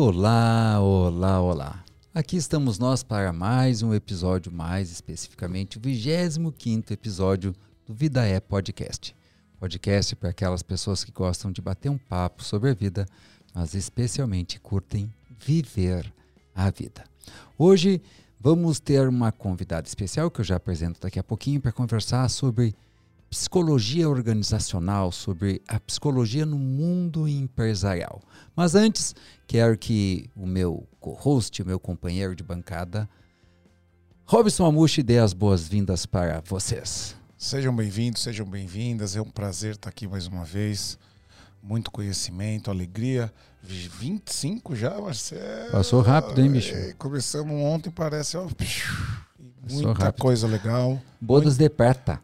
Olá, olá, olá. Aqui estamos nós para mais um episódio, mais especificamente o 25º episódio do Vida é Podcast. Podcast para aquelas pessoas que gostam de bater um papo sobre a vida, mas especialmente curtem viver a vida. Hoje vamos ter uma convidada especial que eu já apresento daqui a pouquinho para conversar sobre psicologia organizacional, sobre a psicologia no mundo empresarial. Mas antes, quero que o meu co-host, o meu companheiro de bancada, Robson Amushi, dê as boas-vindas para vocês. Sejam bem-vindos, sejam bem-vindas. É um prazer estar aqui mais uma vez. Muito conhecimento, alegria. 25 já, Marcelo. Passou rápido, hein, bicho? Começamos ontem, parece... Ó, muita rápido. coisa legal. Bodas de prata.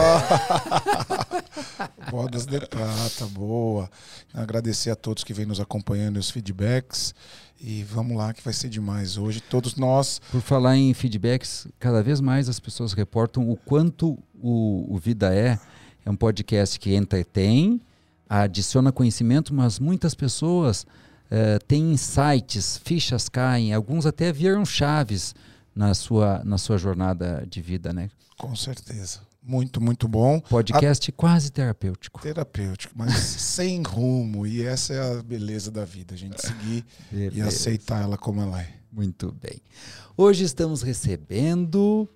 Bodas de prata, boa. Agradecer a todos que vêm nos acompanhando e os feedbacks. E vamos lá que vai ser demais hoje. Todos nós... Por falar em feedbacks, cada vez mais as pessoas reportam o quanto o Vida é um podcast que entretém, adiciona conhecimento, mas muitas pessoas têm insights, fichas caem, alguns até viram chaves na sua jornada de vida, né? Com certeza. Muito, muito bom. Podcast quase terapêutico. Terapêutico, mas sem rumo. E essa é a beleza da vida, a gente seguir e aceitar ela como ela é. Muito bem. Hoje estamos recebendo...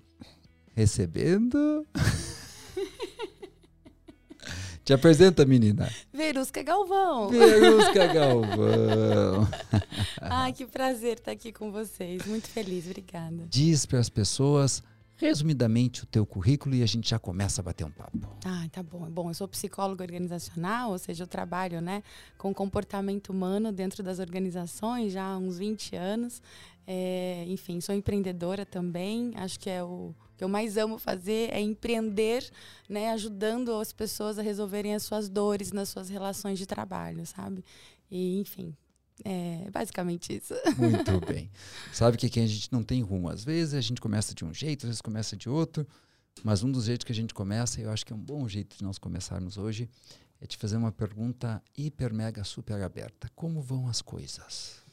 Te apresenta, menina. Verusca Galvão. Verusca Galvão. Ai, que prazer estar aqui com vocês. Muito feliz, obrigada. Diz para as pessoas, resumidamente, o teu currículo e a gente já começa a bater um papo. Ah, tá bom. Bom, eu sou psicóloga organizacional, ou seja, eu trabalho, com comportamento humano dentro das organizações já há uns 20 anos. Enfim, sou empreendedora também. Acho que o que eu mais amo fazer é empreender, ajudando as pessoas a resolverem as suas dores nas suas relações de trabalho, sabe? E, enfim, é basicamente isso. Muito bem. Sabe que aqui a gente não tem rumo. Às vezes a gente começa de um jeito, às vezes começa de outro, mas um dos jeitos que a gente começa, eu acho que é um bom jeito de nós começarmos hoje, é te fazer uma pergunta hiper, mega, super aberta. Como vão as coisas?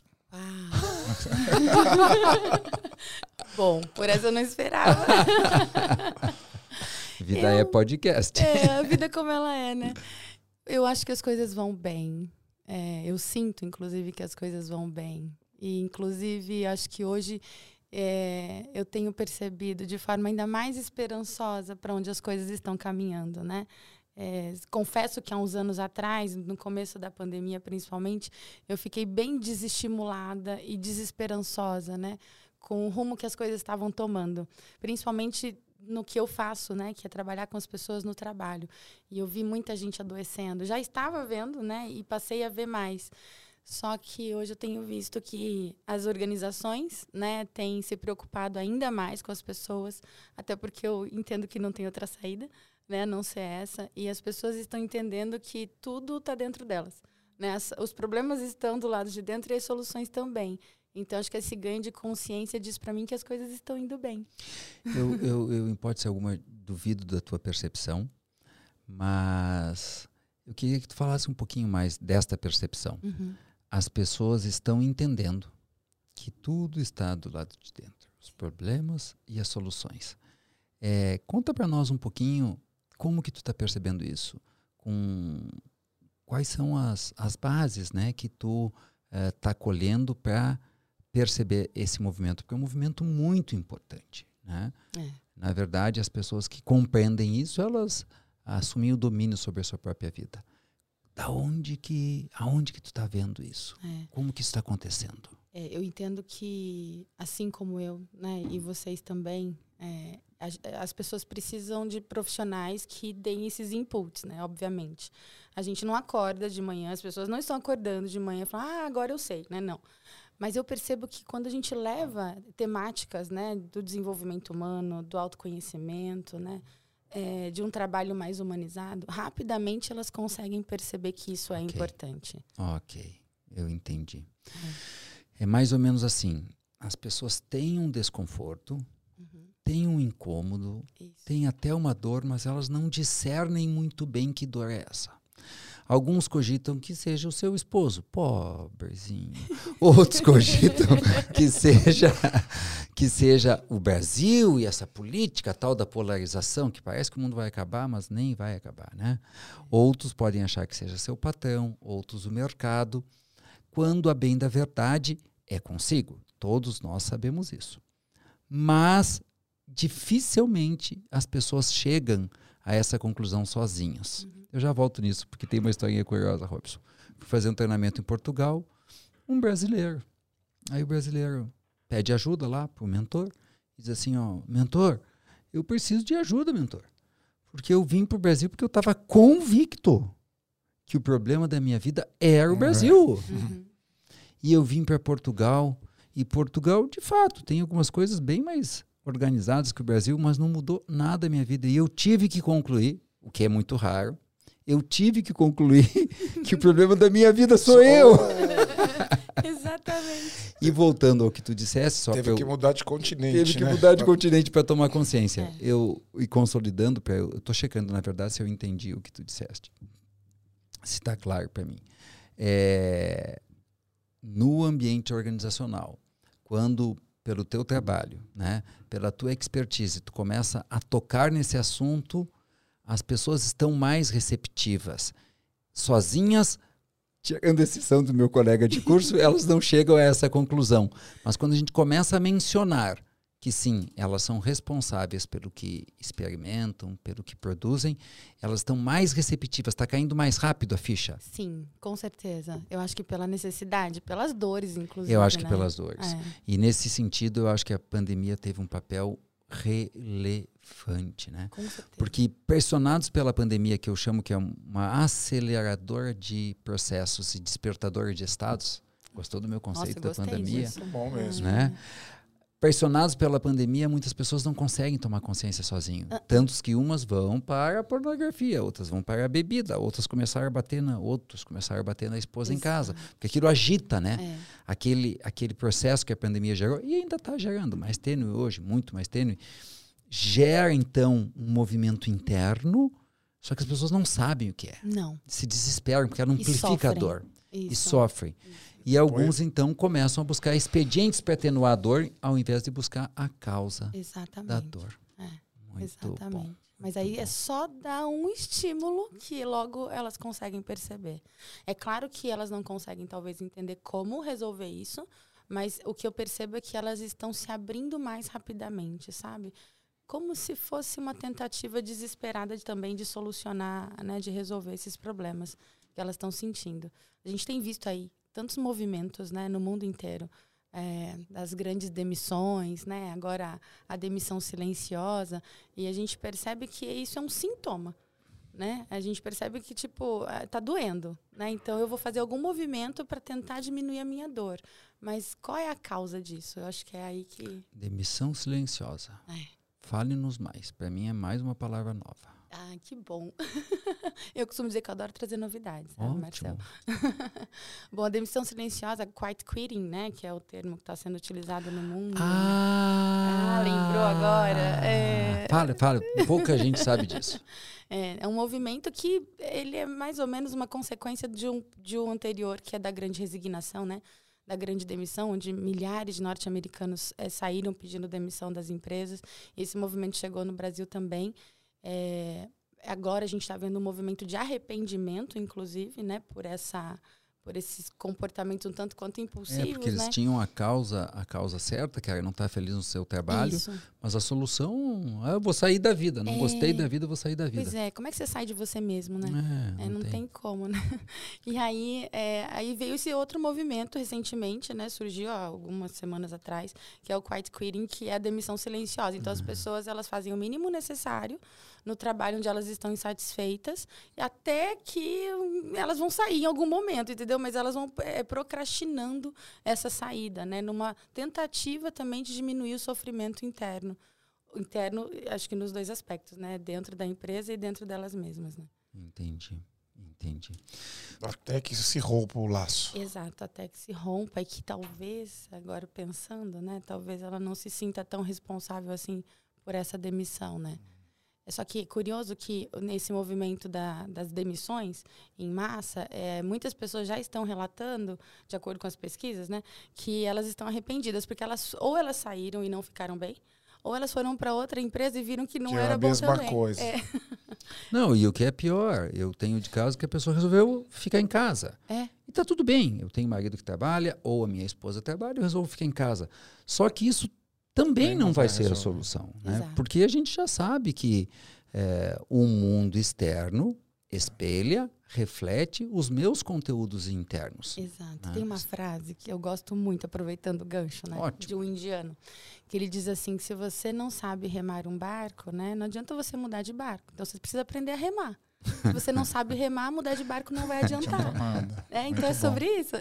Bom, por essa eu não esperava. Vida é podcast. A vida como ela é, né? Eu acho que as coisas vão bem. Eu sinto, inclusive, que as coisas vão bem. E, inclusive, acho que hoje eu tenho percebido de forma ainda mais esperançosa para onde as coisas estão caminhando, né? Confesso que há uns anos atrás, no começo da pandemia principalmente, eu fiquei bem desestimulada e desesperançosa, com o rumo que as coisas estavam tomando, principalmente no que eu faço, que é trabalhar com as pessoas no trabalho. E eu vi muita gente adoecendo. Já estava vendo, e passei a ver mais. Só que hoje eu tenho visto que as organizações, têm se preocupado ainda mais com as pessoas, até porque eu entendo que não tem outra saída, a não ser essa, e as pessoas estão entendendo que tudo está dentro delas. Os problemas estão do lado de dentro e as soluções também. Então, acho que esse ganho de consciência diz para mim que as coisas estão indo bem. Eu em hipótese alguma, duvido da tua percepção, mas eu queria que tu falasse um pouquinho mais desta percepção. Uhum. As pessoas estão entendendo que tudo está do lado de dentro, os problemas e as soluções. Conta para nós um pouquinho como que tu está percebendo isso, quais são as bases, que tu está colhendo para perceber esse movimento, porque é um movimento muito importante, né? Na verdade, as pessoas que compreendem isso, elas assumem o domínio sobre a sua própria vida. Aonde que tu está vendo isso? Como que isso está acontecendo? Eu entendo que, assim como eu, e vocês também, as pessoas precisam de profissionais que deem esses inputs, obviamente. A gente não acorda de manhã, as pessoas não estão acordando de manhã e falam, agora eu sei, não. Mas eu percebo que quando a gente leva temáticas, do desenvolvimento humano, do autoconhecimento, de um trabalho mais humanizado, rapidamente elas conseguem perceber que isso é importante. Ok, eu entendi. É mais ou menos assim, as pessoas têm um desconforto, têm um incômodo, têm até uma dor, mas elas não discernem muito bem que dor é essa. Alguns cogitam que seja o seu esposo, pobrezinho. Outros cogitam que seja o Brasil e essa política tal da polarização, que parece que o mundo vai acabar, mas nem vai acabar, né? Outros podem achar que seja seu patrão, outros o mercado, quando a bem da verdade é consigo. Todos nós sabemos isso. Mas dificilmente as pessoas chegam a essa conclusão sozinhas. Eu já volto nisso, porque tem uma historinha curiosa, Robson. Fui fazer um treinamento em Portugal, um brasileiro. Aí o brasileiro pede ajuda lá pro mentor, e diz assim, ó, mentor, eu preciso de ajuda, mentor. Porque eu vim pro Brasil porque eu estava convicto que o problema da minha vida era o Brasil. E eu vim para Portugal, e Portugal, de fato, tem algumas coisas bem mais organizadas que o Brasil, mas não mudou nada a minha vida. E eu tive que concluir, o que é muito raro, eu tive que concluir que o problema da minha vida sou eu. Exatamente. E voltando ao que tu disseste, Teve que mudar de continente, Teve que mudar de continente para tomar consciência. E consolidando, eu estou checando, na verdade, se eu entendi o que tu disseste. Se está claro para mim. No ambiente organizacional, quando pelo teu trabalho, né, pela tua expertise, tu começa a tocar nesse assunto, as pessoas estão mais receptivas. Sozinhas, tirando a exceção do meu colega de curso, elas não chegam a essa conclusão. Mas quando a gente começa a mencionar que sim, elas são responsáveis pelo que experimentam, pelo que produzem, elas estão mais receptivas, está caindo mais rápido a ficha. Sim, com certeza. Eu acho que pela necessidade, pelas dores, inclusive. Eu acho que né? pelas dores. E nesse sentido, eu acho que a pandemia teve um papel relevante, né? Com certeza. Porque pressionados pela pandemia, que eu chamo que é uma aceleradora de processos e despertadora de estados, gostou do meu conceito da pandemia? Isso é bom mesmo. Né? Pressionados pela pandemia, muitas pessoas não conseguem tomar consciência sozinho. Tantos que umas vão para a pornografia, outras vão para a bebida, outros começaram a bater na esposa em casa. Porque aquilo agita, né? Aquele processo que a pandemia gerou, e ainda está gerando, mais tênue hoje, muito mais tênue, gera, então, um movimento interno, só que as pessoas não sabem o que é. Não. Se desesperam, porque ela amplifica a dor. Isso. E sofrem. E alguns, então, começam a buscar expedientes para atenuar a dor, ao invés de buscar a causa da dor. Muito exatamente. Bom. Mas aí é só dar um estímulo que logo elas conseguem perceber. É claro que elas não conseguem, talvez, entender como resolver isso, mas o que eu percebo é que elas estão se abrindo mais rapidamente, sabe? Como se fosse uma tentativa desesperada também de solucionar, né, de resolver esses problemas que elas estão sentindo. A gente tem visto aí tantos movimentos, né, no mundo inteiro, das grandes demissões, né, agora a demissão silenciosa, e a gente percebe que isso é um sintoma, né? A gente percebe que, tipo, tá doendo, né? Então eu vou fazer algum movimento para tentar diminuir a minha dor. Mas qual é a causa disso? Eu acho que é aí que... Demissão silenciosa. Fale-nos mais. Para mim é mais uma palavra nova. Ah, que bom. Eu costumo dizer que eu adoro trazer novidades, sabe, Marcelo? Bom, a demissão silenciosa, quiet quitting, né? Que é o termo que está sendo utilizado no mundo. Lembrou agora? Fala. Pouca gente sabe disso. É um movimento que ele é mais ou menos uma consequência de um anterior, que é da grande resignação, né? Da grande demissão, onde milhares de norte-americanos saíram pedindo demissão das empresas. Esse movimento chegou no Brasil também. Agora a gente está vendo um movimento de arrependimento, inclusive, né, por esse comportamento um tanto quanto impulsivo. Porque eles tinham a causa certa, que era não estar feliz no seu trabalho, mas a solução, eu vou sair da vida, não gostei da vida, eu vou sair da vida. Pois é, como é que você sai de você mesmo, né? Não tem como, né? E aí veio esse outro movimento recentemente, né? Surgiu há algumas semanas atrás, que é o quiet quitting, que é a demissão silenciosa. Então as pessoas, elas fazem o mínimo necessário no trabalho onde elas estão insatisfeitas, até que elas vão sair em algum momento, entendeu? Mas elas vão procrastinando essa saída, né? Numa tentativa também de diminuir o sofrimento interno. Interno, acho que nos dois aspectos, né? Dentro da empresa e dentro delas mesmas, né? Entendi. Até que se rompa o laço. Exato, até que se rompa e que talvez, agora pensando, né? Talvez ela não se sinta tão responsável assim por essa demissão, né? Só que é curioso que nesse movimento das demissões em massa, muitas pessoas já estão relatando, de acordo com as pesquisas, né, que elas estão arrependidas, porque ou elas saíram e não ficaram bem, ou elas foram para outra empresa e viram que não era bom também. A mesma coisa. Não, e o que é pior, eu tenho de caso que a pessoa resolveu ficar em casa. E tá tudo bem, eu tenho marido que trabalha, ou a minha esposa trabalha, eu resolvo ficar em casa. Só que isso também não vai ser a solução, né? Porque a gente já sabe que o mundo externo espelha, reflete os meus conteúdos internos. Exato. Né? Tem uma frase que eu gosto muito, aproveitando o gancho, né? Ótimo. De um indiano, que ele diz assim, que se você não sabe remar um barco, né, não adianta você mudar de barco. Então você precisa aprender a remar. Se você não sabe remar, mudar de barco não vai adiantar. Então é sobre isso.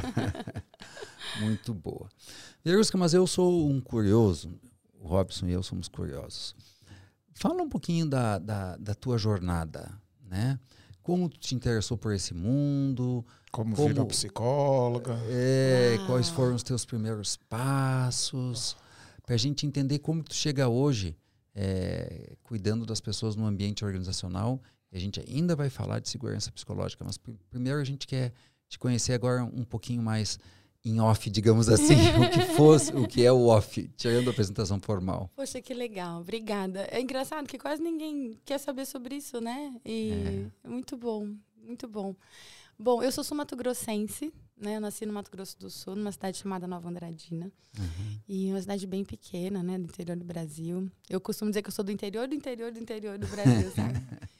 Muito boa. Verusca, mas eu sou um curioso, o Robson e eu somos curiosos. Fala um pouquinho da tua jornada, né? Como tu te interessou por esse mundo? Como virou psicóloga? Quais foram os teus primeiros passos? Para a gente entender como tu chega hoje cuidando das pessoas no ambiente organizacional. E a gente ainda vai falar de segurança psicológica, mas primeiro a gente quer te conhecer agora um pouquinho mais em off, digamos assim, o que é o off, tirando a apresentação formal. Poxa, que legal, obrigada. É engraçado que quase ninguém quer saber sobre isso, né? E muito bom, muito bom. Bom, eu sou sul-mato-grossense, né? Eu nasci no Mato Grosso do Sul, numa cidade chamada Nova Andradina. E uma cidade bem pequena, né? Do interior do Brasil. Eu costumo dizer que eu sou do interior do Brasil, sabe?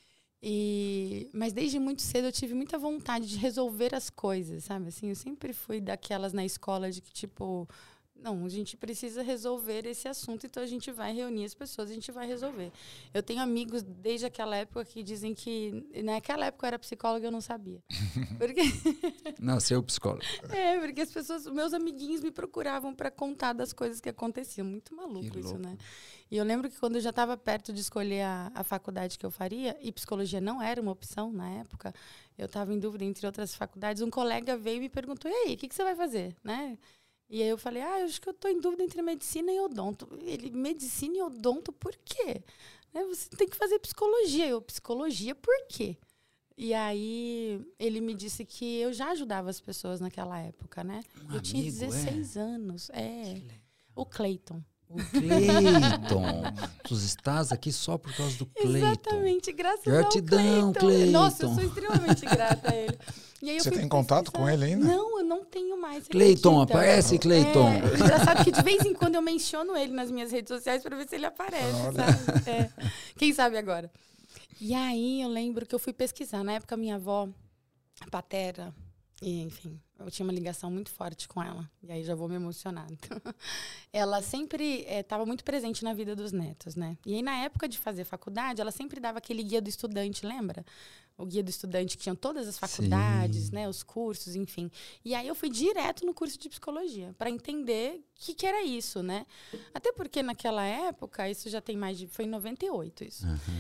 Mas desde muito cedo eu tive muita vontade de resolver as coisas, sabe? Assim, eu sempre fui daquelas na escola de que, tipo, não, a gente precisa resolver esse assunto, então a gente vai reunir as pessoas, a gente vai resolver. Eu tenho amigos desde aquela época que dizem que naquela época eu era psicóloga e eu não sabia. Porque nasceu psicóloga. Porque as pessoas, meus amiguinhos me procuravam para contar das coisas que aconteciam. Muito maluco isso, né? E eu lembro que quando eu já estava perto de escolher a faculdade que eu faria, e psicologia não era uma opção na época, eu estava em dúvida entre outras faculdades, um colega veio e me perguntou, e aí, o que você vai fazer? Né? E aí eu falei, eu acho que eu estou em dúvida entre medicina e odonto. Ele, medicina e odonto, por quê? Você tem que fazer psicologia. Eu, psicologia, por quê? E aí ele me disse que eu já ajudava as pessoas naquela época, né? Eu tinha 16 anos. O Cleiton. O Cleiton. Tu estás aqui só por causa do Cleiton. Exatamente, graças Gratidão, ao Cleiton. Nossa, eu sou extremamente grata a ele. E aí você tem contato com ele ainda? Não, eu não tenho mais. Cleiton, aparece, Cleiton. Engraçado que de vez em quando eu menciono ele nas minhas redes sociais para ver se ele aparece, sabe? Quem sabe agora. E aí eu lembro que eu fui pesquisar. Na época, minha avó paterna, e, enfim, eu tinha uma ligação muito forte com ela. E aí já vou me emocionar. Ela sempre estava muito presente na vida dos netos, né? E aí, na época de fazer faculdade, ela sempre dava aquele guia do estudante, lembra? O guia do estudante que tinha todas as faculdades, né? Os cursos, enfim. E aí eu fui direto no curso de psicologia para entender o que era isso, né? Até porque naquela época, isso já tem mais de... Foi em 98 isso.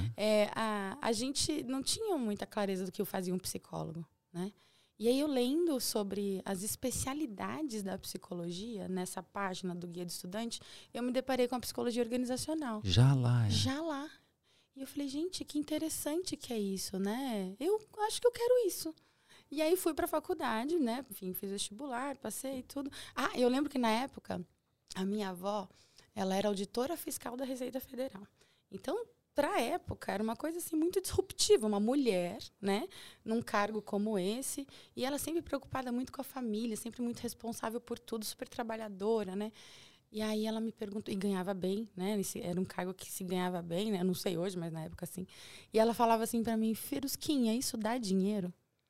A gente não tinha muita clareza do que fazia um psicólogo, né? E aí eu lendo sobre as especialidades da psicologia, nessa página do Guia do Estudante, eu me deparei com a psicologia organizacional. Já lá. Já lá. E eu falei, gente, que interessante que é isso, né? Eu acho que eu quero isso. E aí fui para a faculdade, né? Enfim, fiz vestibular, passei tudo. Eu lembro que na época, a minha avó, ela era auditora fiscal da Receita Federal. Então, para a época, era uma coisa assim muito disruptiva, uma mulher, né, num cargo como esse, e ela sempre preocupada muito com a família, sempre muito responsável por tudo, super trabalhadora, né? E aí ela me perguntou, e ganhava bem, né? Era um cargo que se ganhava bem, né? Eu não sei hoje, mas na época assim. E ela falava assim para mim, Ferusquinha, isso dá dinheiro?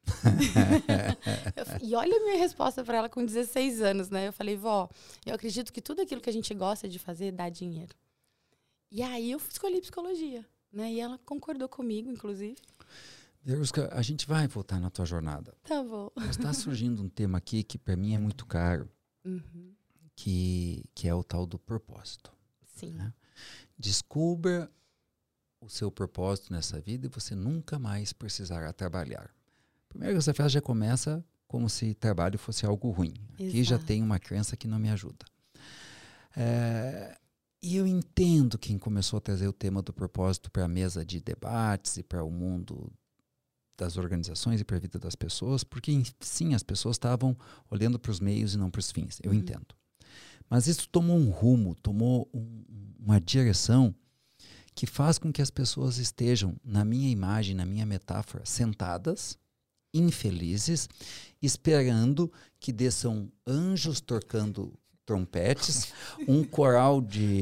E olha a minha resposta para ela com 16 anos, né? Eu falei, vó, eu acredito que tudo aquilo que a gente gosta de fazer dá dinheiro. E aí eu escolhi psicologia, né? E ela concordou comigo, inclusive. Verusca, a gente vai voltar na tua jornada. Tá bom. Mas está surgindo um tema aqui que para mim é muito caro, que é o tal do propósito. Sim. Né? Descubra o seu propósito nessa vida e você nunca mais precisará trabalhar. Primeiro, essa frase já começa como se trabalho fosse algo ruim. Aqui já tem uma crença que não me ajuda. E eu entendo quem começou a trazer o tema do propósito para a mesa de debates e para o mundo das organizações e para a vida das pessoas, porque sim, as pessoas estavam olhando para os meios e não para os fins. Eu entendo. Mas isso tomou um rumo, tomou uma direção que faz com que as pessoas estejam, na minha imagem, na minha metáfora, sentadas, infelizes, esperando que desçam anjos tocando trompetes, um coral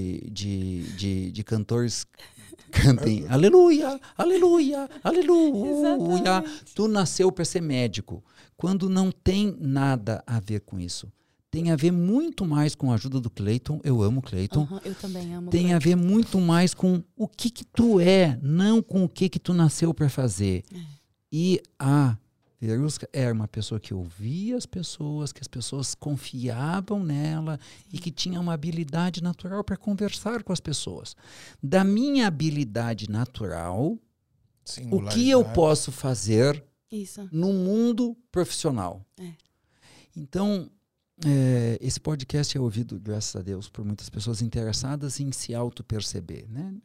de cantores cantem aleluia, aleluia, aleluia. Exatamente. Tu nasceu para ser médico. Quando não tem nada a ver com isso. Tem a ver muito mais com a ajuda do Cleiton. Eu amo o Cleiton. Eu também amo. Tem a ver muito mais com o que tu é, não com o que tu nasceu para fazer. E a Verusca era uma pessoa que ouvia as pessoas, que as pessoas confiavam nela e que tinha uma habilidade natural para conversar com as pessoas. Da minha habilidade natural, o que eu posso fazer no mundo profissional? Então, esse podcast é ouvido, graças a Deus, por muitas pessoas interessadas em se auto-perceber, né?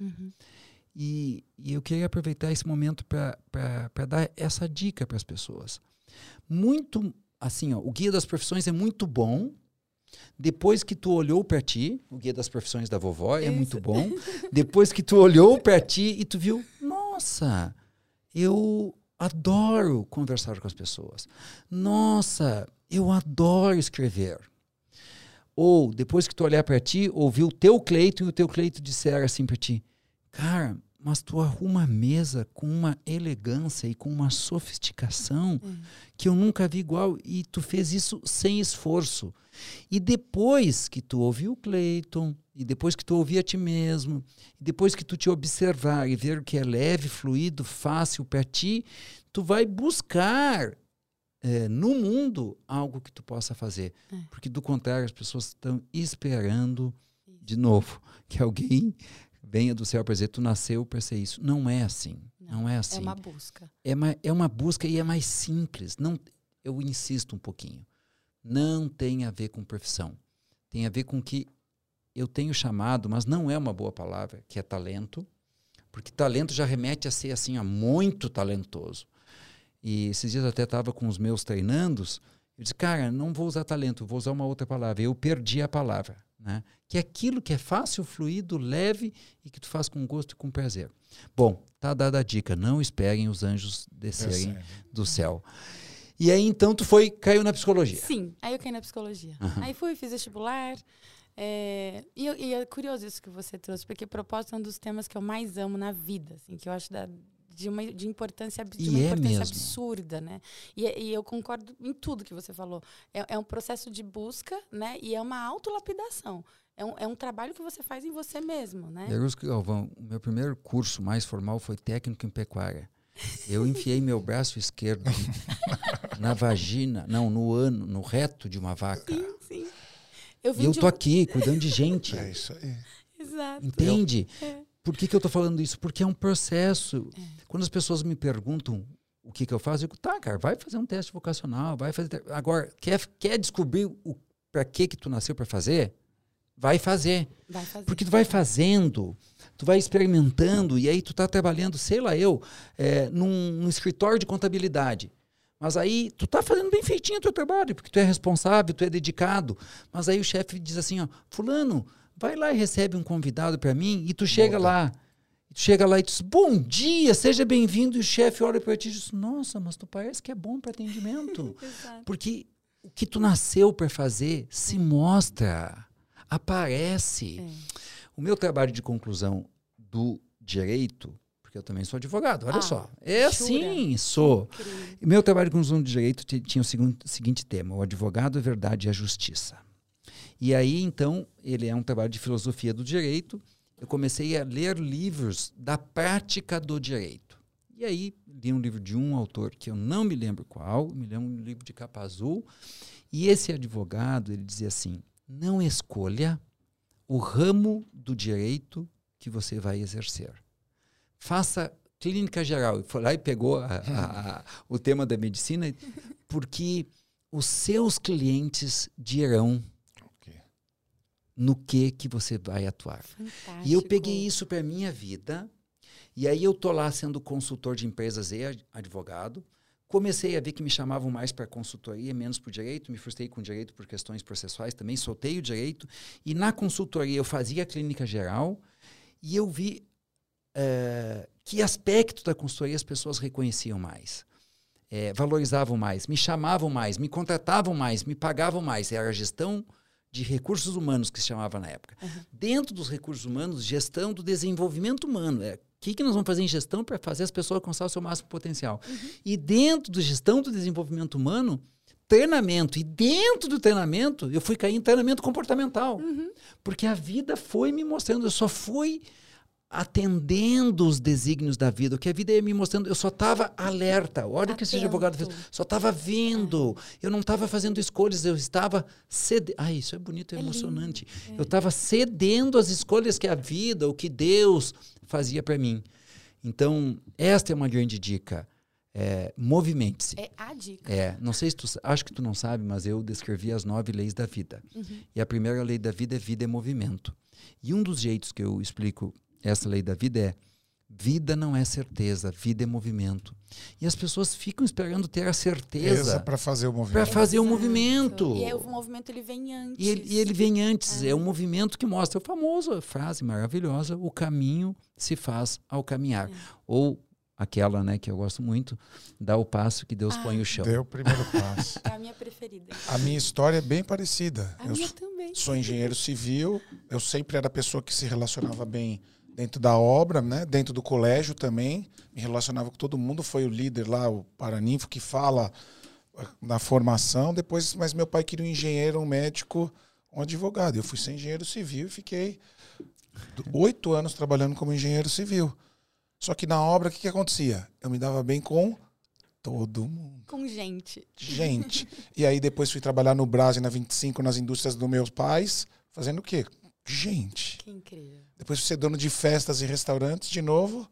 E eu queria aproveitar esse momento para dar essa dica para as pessoas. Muito, assim, o Guia das Profissões é muito bom. Depois que tu olhou para ti, o Guia das Profissões da vovó é muito bom. Depois que tu olhou para ti e tu viu, nossa, eu adoro conversar com as pessoas. Nossa, eu adoro escrever. Ou, depois que tu olhar para ti, ouvir o teu Cleiton e o teu Cleiton disser assim para ti, cara, mas tu arruma a mesa com uma elegância e com uma sofisticação que eu nunca vi igual, e tu fez isso sem esforço. E depois que tu ouviu o Cleiton, e depois que tu ouvir a ti mesmo, e depois que tu te observar e ver o que é leve, fluido, fácil para ti, tu vai buscar no mundo algo que tu possa fazer. Porque do contrário, as pessoas estão esperando, de novo, que alguém venha do céu para dizer, tu nasceu para ser isso. Não é assim. Não é assim. É uma busca. É uma busca e é mais simples. Não, eu insisto um pouquinho. Não tem a ver com profissão. Tem a ver com que eu tenho chamado, mas não é uma boa palavra, que é talento. Porque talento já remete a ser assim, muito talentoso. E esses dias eu até estava com os meus treinandos. Eu disse, cara, não vou usar talento, vou usar uma outra palavra. Eu perdi a palavra. Né? Que é aquilo que é fácil, fluido, leve e que tu faz com gosto e com prazer. Bom, tá dada a dica, não esperem os anjos descerem do céu. E aí então tu caiu na psicologia. Sim, aí eu caí na psicologia. Aí fiz vestibular. E é curioso isso que você trouxe, porque propósito é um dos temas que eu mais amo na vida, assim, que eu acho de importância absurda, né? E eu concordo em tudo que você falou. É um processo de busca, né? E é uma autolapidação. É um trabalho que você faz em você mesmo, né? Verusca Galvão, o meu primeiro curso mais formal foi técnico em pecuária. Eu enfiei meu braço esquerdo na vagina, no reto de uma vaca. Sim. E eu tô aqui, cuidando de gente. É isso aí. Exato. Entende? Por que eu tô falando isso? Porque é um processo. Quando as pessoas me perguntam o que eu faço, eu digo, tá, cara, vai fazer um teste vocacional, vai fazer... Agora, quer descobrir para que tu nasceu para fazer? Vai fazer. Porque tu vai fazendo, tu vai experimentando, e aí tu tá trabalhando, sei lá num escritório de contabilidade. Mas aí tu tá fazendo bem feitinho o teu trabalho, porque tu é responsável, tu é dedicado. Mas aí o chefe diz assim, ó, fulano, vai lá e recebe um convidado para mim, e tu chega lá. Tu chega lá e diz, bom dia, seja bem-vindo, e o chefe olha para ti e diz, nossa, mas tu parece que é bom para atendimento. Porque o que tu nasceu para fazer se mostra, aparece. O meu trabalho de conclusão do direito, porque eu também sou advogado, olha só. Assim, sou. O meu trabalho de conclusão do direito tinha o seguinte tema, o advogado, a verdade e a justiça. E aí, então, ele é um trabalho de filosofia do direito. Eu comecei a ler livros da prática do direito. E aí, li um livro de um autor que eu não me lembro qual, me lembro um livro de capa azul. E esse advogado, ele dizia assim, não escolha o ramo do direito que você vai exercer. Faça clínica geral. E foi lá e pegou o tema da medicina, porque os seus clientes dirão no que você vai atuar. Fantástico. E eu peguei isso para minha vida, e aí eu tô lá sendo consultor de empresas e advogado. Comecei a ver que me chamavam mais para consultoria, menos para o direito. Me frustrei com o direito por questões processuais também, soltei o direito. E na consultoria eu fazia a clínica geral e eu vi que aspecto da consultoria as pessoas reconheciam mais. Valorizavam mais, me chamavam mais, me contratavam mais, me pagavam mais. Era a gestão de recursos humanos que se chamava na época. Uhum. Dentro dos recursos humanos, gestão do desenvolvimento humano. O que nós vamos fazer em gestão para fazer as pessoas alcançar o seu máximo potencial? Uhum. E dentro da gestão do desenvolvimento humano, treinamento. E dentro do treinamento, eu fui cair em treinamento comportamental. Uhum. Porque a vida foi me mostrando, eu só fui atendendo os desígnios da vida, o que a vida ia me mostrando, eu só estava alerta, olha o que esse advogado fez, só estava vendo, eu não estava fazendo escolhas, eu estava cedendo, isso é bonito, é emocionante, eu estava cedendo às escolhas que a vida, o que Deus fazia para mim. Então, esta é uma grande dica, movimente-se. É a dica. Não sei se acho que tu não sabe, mas eu descrevi as 9 leis da vida, e a primeira lei da vida é movimento, e um dos jeitos que eu explico essa lei da vida vida não é certeza, vida é movimento. E as pessoas ficam esperando ter a certeza para fazer o movimento. Para fazer o movimento. E aí, o movimento ele vem antes. E ele vem antes. É um movimento que mostra a famosa frase maravilhosa, o caminho se faz ao caminhar. Ou aquela, né, que eu gosto muito, dá o passo que Deus põe o chão. Deu o primeiro passo. É a minha preferida. A minha história é bem parecida. A minha também. Sou engenheiro civil, eu sempre era a pessoa que se relacionava bem dentro da obra, né? Dentro do colégio também, me relacionava com todo mundo, foi o líder lá, o Paraninfo, que fala na formação, depois, mas meu pai queria um engenheiro, um médico, um advogado. Eu fui ser engenheiro civil e fiquei 8 anos trabalhando como engenheiro civil. Só que na obra, o que acontecia? Eu me dava bem com todo mundo. Com gente. Gente. E aí depois fui trabalhar no Brás e na 25, nas indústrias dos meus pais, fazendo o quê? Gente. Que incrível. Depois fui ser dono de festas e restaurantes de novo.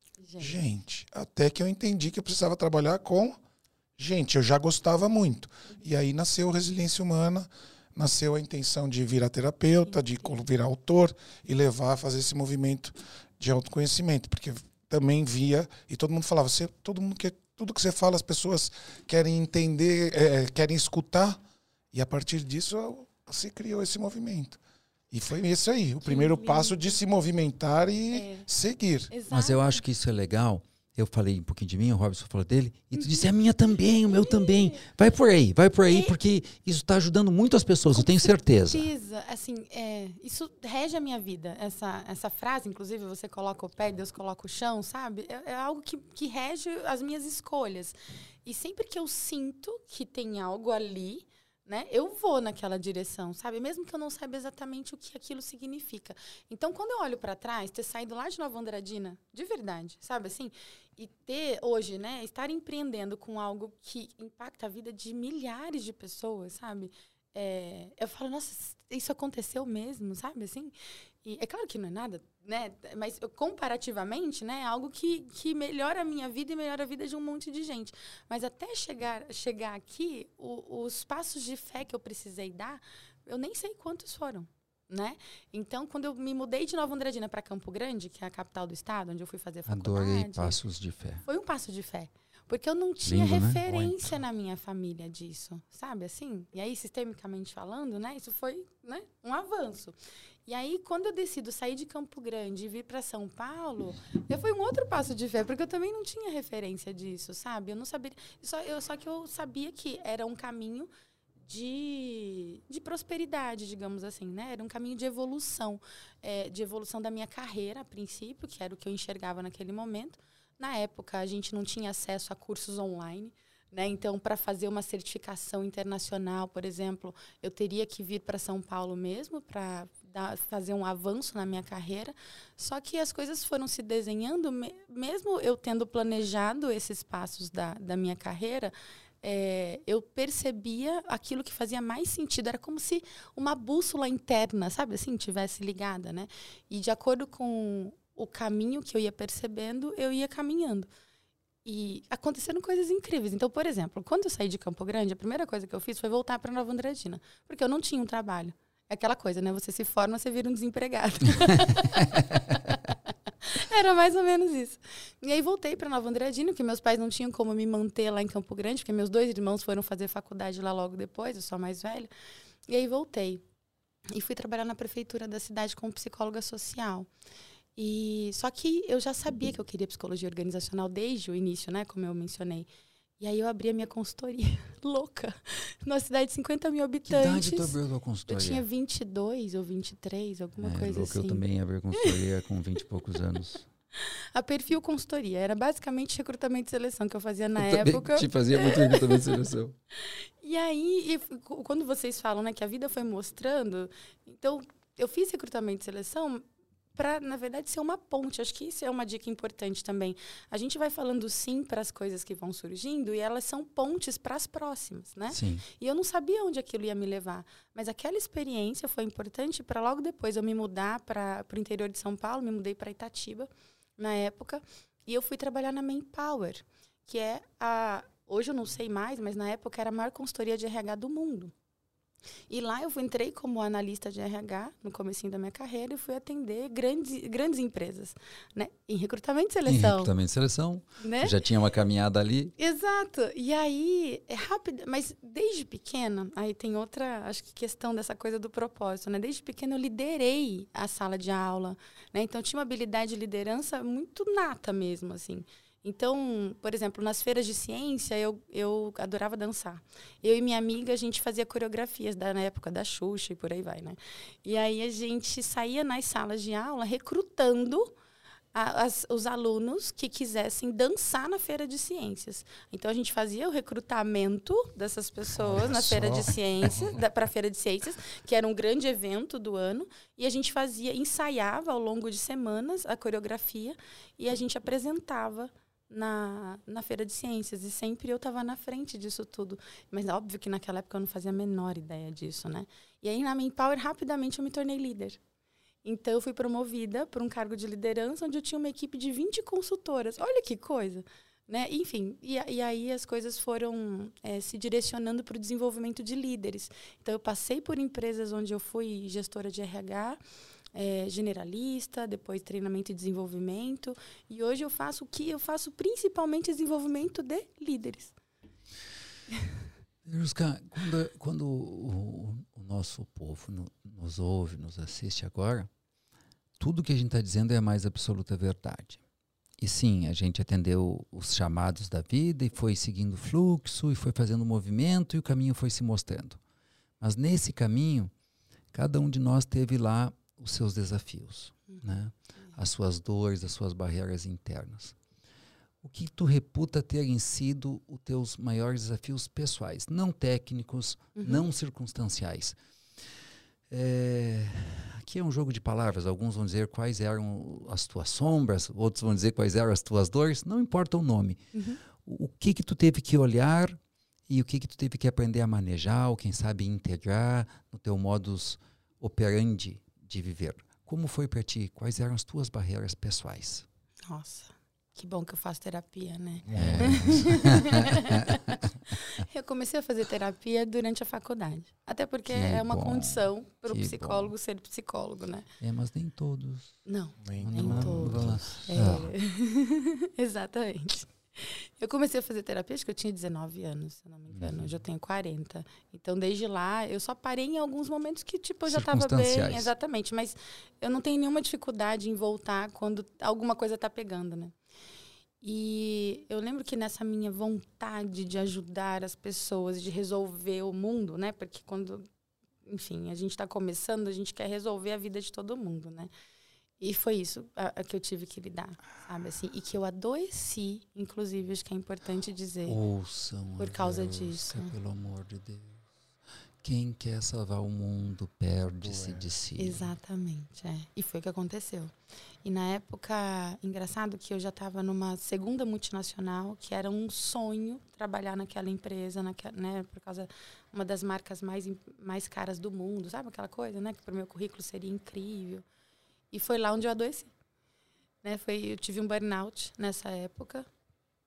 Gente. Até que eu entendi que eu precisava trabalhar com gente. Eu já gostava muito. E aí nasceu Resiliência Humana, nasceu a intenção de virar terapeuta, de virar autor e levar a fazer esse movimento de autoconhecimento. Porque também via, e todo mundo falava, tudo que você fala, as pessoas querem entender, querem escutar. E a partir disso, se criou esse movimento. E foi isso aí, o primeiro passo de se movimentar e seguir. Exato. Mas eu acho que isso é legal. Eu falei um pouquinho de mim, o Robson falou dele, e tu disse, a minha também, o meu também. Vai por aí, porque isso está ajudando muito as pessoas, eu tenho certeza. Assim, isso rege a minha vida. Essa frase, inclusive, você coloca o pé, Deus coloca o chão, sabe? É algo que rege as minhas escolhas. E sempre que eu sinto que tem algo ali, né, eu vou naquela direção, sabe? Mesmo que eu não saiba exatamente o que aquilo significa. Então, quando eu olho para trás, ter saído lá de Nova Andradina, de verdade, sabe assim? E ter, hoje, né, estar empreendendo com algo que impacta a vida de milhares de pessoas, sabe? Eu falo, nossa, isso aconteceu mesmo, sabe assim? E é claro que não é nada, né? Mas comparativamente, né, é algo que melhora a minha vida e melhora a vida de um monte de gente. Mas até chegar aqui, os passos de fé que eu precisei dar, eu nem sei quantos foram, né? Então, quando eu me mudei de Nova Andradina para Campo Grande, que é a capital do estado, onde eu fui fazer faculdade... Adorei passos de fé. Foi um passo de fé. Porque eu não tinha referência na minha família disso, sabe assim? E aí, sistemicamente falando, né, isso foi, né, um avanço. E aí, quando eu decido sair de Campo Grande e vir para São Paulo, foi um outro passo de fé, porque eu também não tinha referência disso, sabe? Eu não sabia... Só que eu sabia que era um caminho de prosperidade, digamos assim, né? Era um caminho de evolução da minha carreira, a princípio, que era o que eu enxergava naquele momento. Na época, a gente não tinha acesso a cursos online, né? Então, para fazer uma certificação internacional, por exemplo, eu teria que vir para São Paulo mesmo, para fazer um avanço na minha carreira. Só que as coisas foram se desenhando, mesmo eu tendo planejado esses passos da minha carreira, eu percebia aquilo que fazia mais sentido. Era como se uma bússola interna, sabe assim, tivesse ligada, né? E de acordo com o caminho que eu ia percebendo, eu ia caminhando. E aconteceram coisas incríveis. Então, por exemplo, quando eu saí de Campo Grande, a primeira coisa que eu fiz foi voltar para Nova Andradina. Porque eu não tinha um trabalho. É aquela coisa, né? Você se forma, você vira um desempregado. Era mais ou menos isso. E aí voltei para Nova Andradina, porque meus pais não tinham como me manter lá em Campo Grande, porque meus 2 irmãos foram fazer faculdade lá logo depois, eu sou a mais velha. E aí voltei. E fui trabalhar na prefeitura da cidade como psicóloga social. Só que eu já sabia que eu queria psicologia organizacional desde o início, né? Como eu mencionei. E aí eu abri a minha consultoria, louca, numa cidade de 50 mil habitantes. Que idade tu abriu a tua consultoria? Eu tinha 22 ou 23, alguma coisa louca, assim. Eu também abri a consultoria com 20 e poucos anos. A Perfil Consultoria era basicamente recrutamento e seleção que eu fazia na época. Te fazia muito recrutamento e seleção. E aí, quando vocês falam, né, que a vida foi mostrando, então eu fiz recrutamento e seleção para, na verdade, ser uma ponte. Acho que isso é uma dica importante também. A gente vai falando sim para as coisas que vão surgindo e elas são pontes para as próximas, né? Sim. E eu não sabia onde aquilo ia me levar. Mas aquela experiência foi importante para logo depois eu me mudar para o interior de São Paulo, me mudei para Itatiba na época, e eu fui trabalhar na Manpower, que é hoje eu não sei mais, mas na época era a maior consultoria de RH do mundo. E lá eu entrei como analista de RH no comecinho da minha carreira e fui atender grandes empresas, né? Em recrutamento e seleção. Em recrutamento e seleção. Né? Já tinha uma caminhada ali. Exato. E aí, é rápido, mas desde pequena, aí tem outra, acho que questão dessa coisa do propósito, né? Desde pequena eu liderei a sala de aula, né? Então eu tinha uma habilidade de liderança muito nata mesmo, assim. Então, por exemplo, nas feiras de ciência, eu adorava dançar. Eu e minha amiga, a gente fazia coreografias na época da Xuxa e por aí vai, né? E aí a gente saía nas salas de aula recrutando os alunos que quisessem dançar na feira de ciências. Então, a gente fazia o recrutamento dessas pessoas na feira de ciências, para a feira de ciências, que era um grande evento do ano, e a gente ensaiava ao longo de semanas a coreografia e a gente apresentava na feira de ciências, e sempre eu estava na frente disso tudo, mas óbvio que naquela época eu não fazia a menor ideia disso, né? E aí na Manpower rapidamente eu me tornei líder, então eu fui promovida para um cargo de liderança onde eu tinha uma equipe de 20 consultoras, olha que coisa, né? Enfim, e aí as coisas foram se direcionando para o desenvolvimento de líderes, então eu passei por empresas onde eu fui gestora de RH, generalista, depois treinamento e desenvolvimento. E hoje eu faço o que? Eu faço principalmente desenvolvimento de líderes. Juska, quando o nosso povo nos ouve, nos assiste agora, tudo que a gente está dizendo é a mais absoluta verdade. E sim, a gente atendeu os chamados da vida e foi seguindo o fluxo e foi fazendo o movimento e o caminho foi se mostrando. Mas nesse caminho, cada um de nós teve lá os seus desafios, né? As suas dores, as suas barreiras internas. O que tu reputa terem sido os teus maiores desafios pessoais, não técnicos, não circunstanciais? Aqui é um jogo de palavras. Alguns vão dizer quais eram as tuas sombras, outros vão dizer quais eram as tuas dores. Não importa o nome. O que tu teve que olhar e o que tu teve que aprender a manejar, ou quem sabe integrar no teu modus operandi de viver. Como foi para ti? Quais eram as tuas barreiras pessoais? Nossa, que bom que eu faço terapia, né? Eu comecei a fazer terapia durante a faculdade. Até porque é uma condição para o psicólogo ser psicólogo, né? Mas nem todos. Não, nem todos. Exatamente. Eu comecei a fazer terapia, acho que eu tinha 19 anos, se não me engano. Hoje eu tenho 40. Então, desde lá, eu só parei em alguns momentos que, eu já estava bem. Exatamente. Mas eu não tenho nenhuma dificuldade em voltar quando alguma coisa está pegando, né? E eu lembro que nessa minha vontade de ajudar as pessoas, de resolver o mundo, né? Porque quando, enfim, a gente está começando, a gente quer resolver a vida de todo mundo, né? E foi isso que eu tive que lidar, sabe? Assim, e que eu adoeci, inclusive, acho que é importante dizer. Ouçam por causa disso. Pelo amor de Deus. Quem quer salvar o mundo perde-se de si. Exatamente, E foi o que aconteceu. E na época, engraçado que eu já estava numa segunda multinacional, que era um sonho trabalhar naquela empresa, né? Por causa uma das marcas mais caras do mundo, sabe aquela coisa, né? Que para o meu currículo seria incrível. E foi lá onde eu adoeci. Né? Eu tive um burnout nessa época.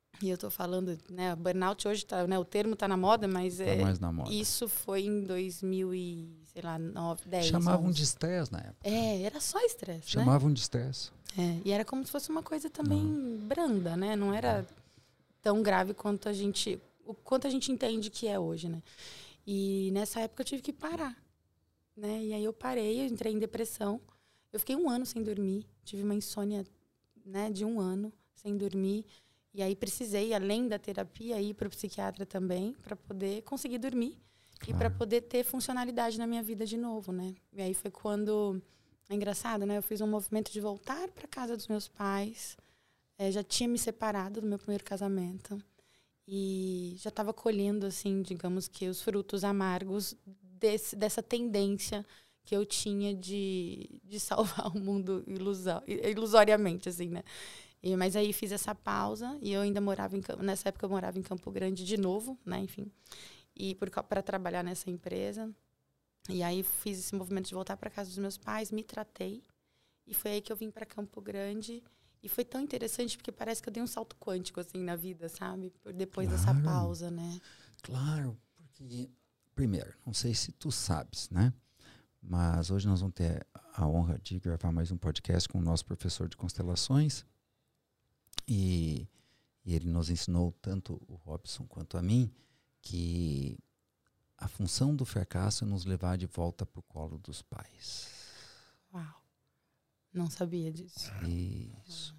E eu tô falando, né, burnout hoje tá, né, o termo tá na moda, mas Tá mais na moda. isso foi em 2009, 10. Chamavam 11. de estresse na época. Era só estresse, né? Chamavam de estresse. E era como se fosse uma coisa também branda, né? Não era tão grave quanto a gente entende que é hoje, né? E nessa época eu tive que parar, né? E aí eu parei, eu entrei em depressão. Eu fiquei 1 ano sem dormir, tive uma insônia, né, de 1 ano sem dormir. E aí precisei, além da terapia, ir para o psiquiatra também, para poder conseguir dormir. Claro. E para poder ter funcionalidade na minha vida de novo, né? E aí foi quando... É engraçado, né? Eu fiz um movimento de voltar para casa dos meus pais. Já tinha me separado do meu primeiro casamento. E já estava colhendo, assim, digamos que os frutos amargos dessa tendência que eu tinha de salvar o mundo ilusoriamente, assim, né? Mas aí fiz essa pausa e eu ainda morava nessa época eu morava em Campo Grande de novo, né, enfim, e para trabalhar nessa empresa. E aí fiz esse movimento de voltar para casa dos meus pais, me tratei e foi aí que eu vim para Campo Grande. E foi tão interessante porque parece que eu dei um salto quântico assim na vida, sabe? Depois dessa pausa, né? Claro, porque primeiro, não sei se tu sabes, né? Mas hoje nós vamos ter a honra de gravar mais um podcast com o nosso professor de constelações. E ele nos ensinou, tanto o Robson quanto a mim, que a função do fracasso é nos levar de volta para o colo dos pais. Uau! Não sabia disso. Isso.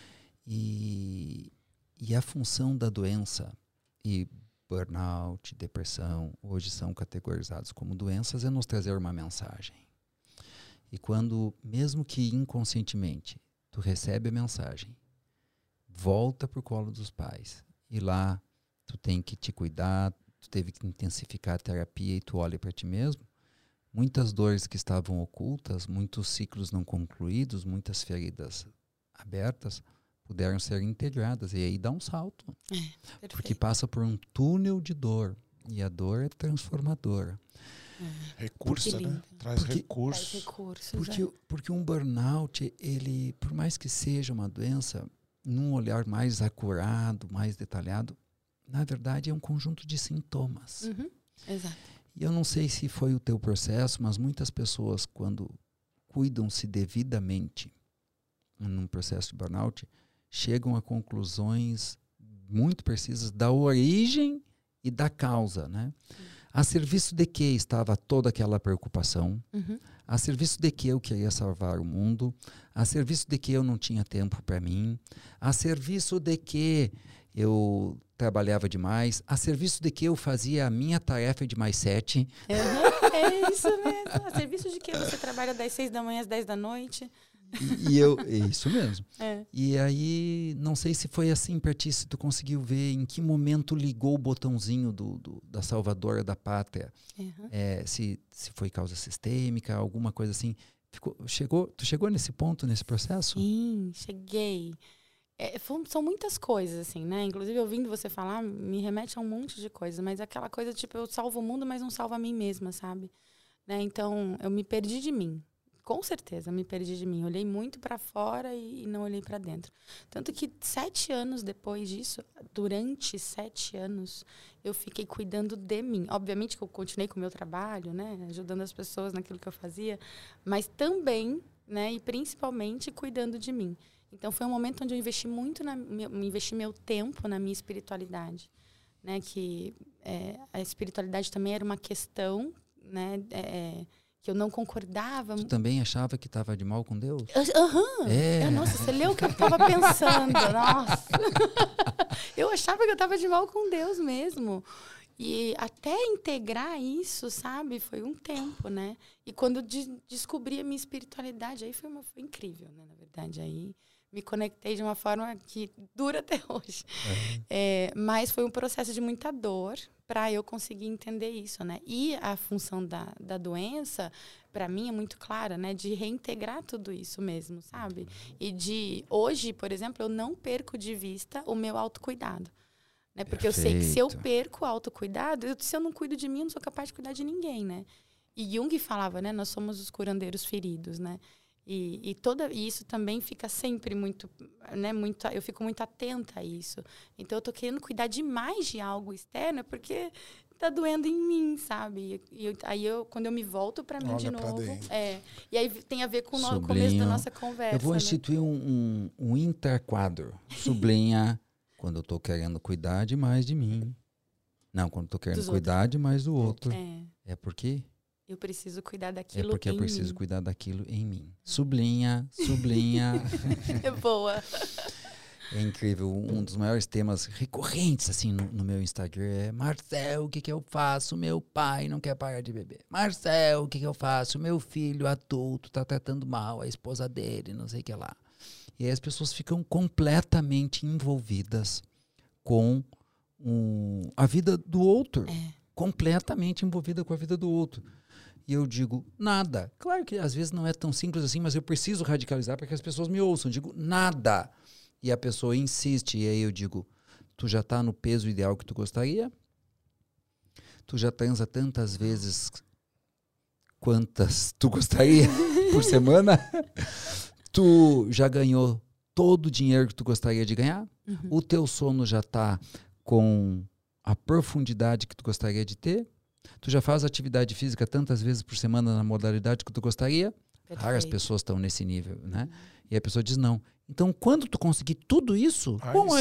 E a função da doença, e burnout, depressão, hoje são categorizados como doenças, é nos trazer uma mensagem. E quando, mesmo que inconscientemente, tu recebe a mensagem, volta pro colo dos pais. E lá tu tem que te cuidar, tu teve que intensificar a terapia e tu olha para ti mesmo. Muitas dores que estavam ocultas, muitos ciclos não concluídos, muitas feridas abertas puderam ser integradas. E aí dá um salto. Porque passa por um túnel de dor. E a dor é transformadora. Recurso, né? Traz recursos. Porque um burnout, ele, por mais que seja uma doença, num olhar mais acurado, mais detalhado, na verdade é um conjunto de sintomas. Exato. E eu não sei se foi o teu processo, mas muitas pessoas, quando cuidam-se devidamente num processo de burnout, chegam a conclusões muito precisas da origem e da causa, né? A serviço de que estava toda aquela preocupação? A serviço de que eu queria salvar o mundo? A serviço de que eu não tinha tempo para mim? A serviço de que eu trabalhava demais? A serviço de que eu fazia a minha tarefa de mais 7? É isso mesmo. A serviço de que você trabalha das 6 da manhã às 10 da noite? Isso mesmo. E aí, não sei se foi assim pra ti, se tu conseguiu ver em que momento ligou o botãozinho da salvadora da pátria. Se foi causa sistêmica, alguma coisa assim. Tu chegou nesse ponto, nesse processo? Sim, cheguei. São muitas coisas, assim, né? Inclusive, ouvindo você falar, me remete a um monte de coisas. Mas aquela coisa, tipo, eu salvo o mundo, mas não salvo a mim mesma, sabe? Né? Então, eu me perdi de mim. Com certeza, me perdi de mim. Olhei muito para fora e não olhei para dentro. Tanto que 7 anos depois disso, durante 7 anos, eu fiquei cuidando de mim. Obviamente que eu continuei com o meu trabalho, né? Ajudando as pessoas naquilo que eu fazia. Mas também, né? E principalmente, cuidando de mim. Então, foi um momento onde eu investi muito, investi meu tempo na minha espiritualidade. Né? Que a espiritualidade também era uma questão, né? Que eu não concordava. Tu também achava que estava de mal com Deus? Nossa, você leu o que eu estava pensando. Nossa. Eu achava que eu estava de mal com Deus mesmo. E até integrar isso, sabe, foi um tempo, né? E quando eu descobri a minha espiritualidade, aí foi incrível, né? Na verdade, aí me conectei de uma forma que dura até hoje. Mas foi um processo de muita dor para eu conseguir entender isso, né? E a função da doença, para mim, é muito clara, né? De reintegrar tudo isso mesmo, sabe? E de, hoje, por exemplo, eu não perco de vista o meu autocuidado. Né? Porque eu sei que se eu perco o autocuidado, se eu não cuido de mim, eu não sou capaz de cuidar de ninguém, né? E Jung falava, né? Nós somos os curandeiros feridos, né? E isso também fica sempre muito, né, eu fico muito atenta a isso. Então, eu tô querendo cuidar demais de algo externo, porque tá doendo em mim, sabe? Aí, quando eu me volto para mim de novo... E aí tem a ver com o começo da nossa conversa. Eu vou instituir um interquadro. Sublinha quando eu tô querendo cuidar demais de mim. Não, quando eu tô querendo cuidar demais do outro. É porque... Eu preciso cuidar daquilo em mim. É porque eu preciso cuidar daquilo em mim. Sublinha. É boa. É incrível. Um dos maiores temas recorrentes assim no meu Instagram é: Marcel, o que eu faço? Meu pai não quer parar de beber. Marcel, o que eu faço? Meu filho adulto tá tratando mal a esposa dele, não sei o que lá. E aí as pessoas ficam completamente envolvidas com a vida do outro. Completamente envolvida com a vida do outro. E eu digo, nada. Claro que às vezes não é tão simples assim, mas eu preciso radicalizar para que as pessoas me ouçam. Eu digo, nada. E a pessoa insiste, e aí eu digo, tu já está no peso ideal que tu gostaria? Tu já transa tantas vezes quantas tu gostaria por semana? Tu já ganhou todo o dinheiro que tu gostaria de ganhar? O teu sono já está com a profundidade que tu gostaria de ter? Tu já faz atividade física tantas vezes por semana na modalidade que tu gostaria? Raras pessoas estão nesse nível, né? E a pessoa diz não. Então, quando tu conseguir tudo isso,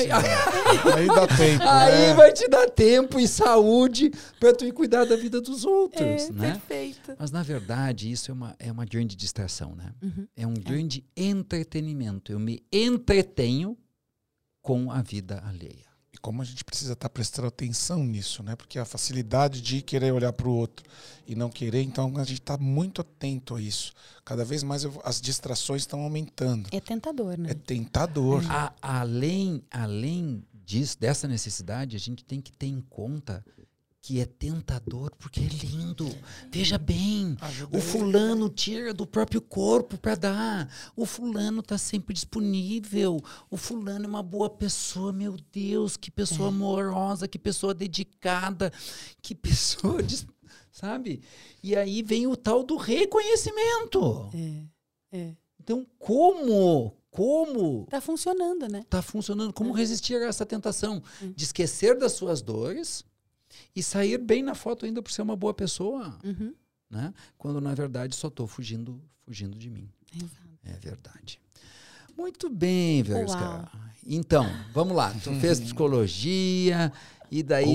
aí dá tempo. Aí vai te dar tempo e saúde para tu ir cuidar da vida dos outros, né? Perfeito. Mas, na verdade, isso é uma grande distração, né? É um grande entretenimento. Eu me entretenho com a vida alheia. E como a gente precisa estar prestando atenção nisso, né? Porque a facilidade de querer olhar para o outro e não querer, então a gente está muito atento a isso. Cada vez mais as distrações estão aumentando. É tentador, né? É tentador. Além disso, dessa necessidade, a gente tem que ter em conta que é tentador porque é lindo. Veja bem, o fulano tira do próprio corpo para dar. O fulano está sempre disponível. O fulano é uma boa pessoa. Meu Deus, que pessoa amorosa, que pessoa dedicada, que pessoa... Sabe? E aí vem o tal do reconhecimento. Então, como tá funcionando, né? Tá funcionando. Como resistir a essa tentação de esquecer das suas dores e sair bem na foto ainda por ser uma boa pessoa, né? Quando na verdade só estou fugindo de mim. Exato. É verdade. Muito bem, Verska. Então, vamos lá. Tu fez psicologia e daí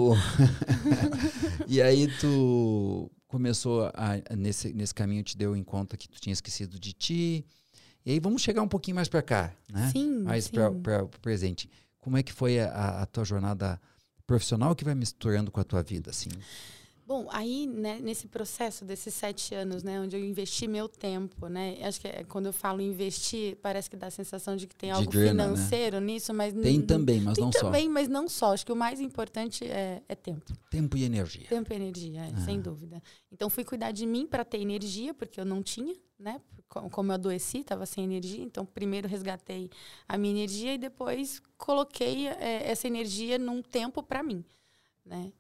e aí tu começou nesse caminho, te deu em conta que tu tinha esquecido de ti. E aí vamos chegar um pouquinho mais para cá, né? Sim, mais para o presente. Como é que foi a tua jornada profissional que vai misturando com a tua vida, assim? Bom, aí, né, nesse processo desses 7 anos, né, onde eu investi meu tempo, né, acho que quando eu falo investir, parece que dá a sensação de que tem algo grana, financeiro, né? Nisso, mas... Tem também, mas não só. Tem também, mas não só. Acho que o mais importante é tempo. Tempo e energia. Tempo e energia, sem dúvida. Então, fui cuidar de mim para ter energia, porque eu não tinha, né? Como eu adoeci, estava sem energia. Então, primeiro resgatei a minha energia e depois coloquei essa energia num tempo para mim, né?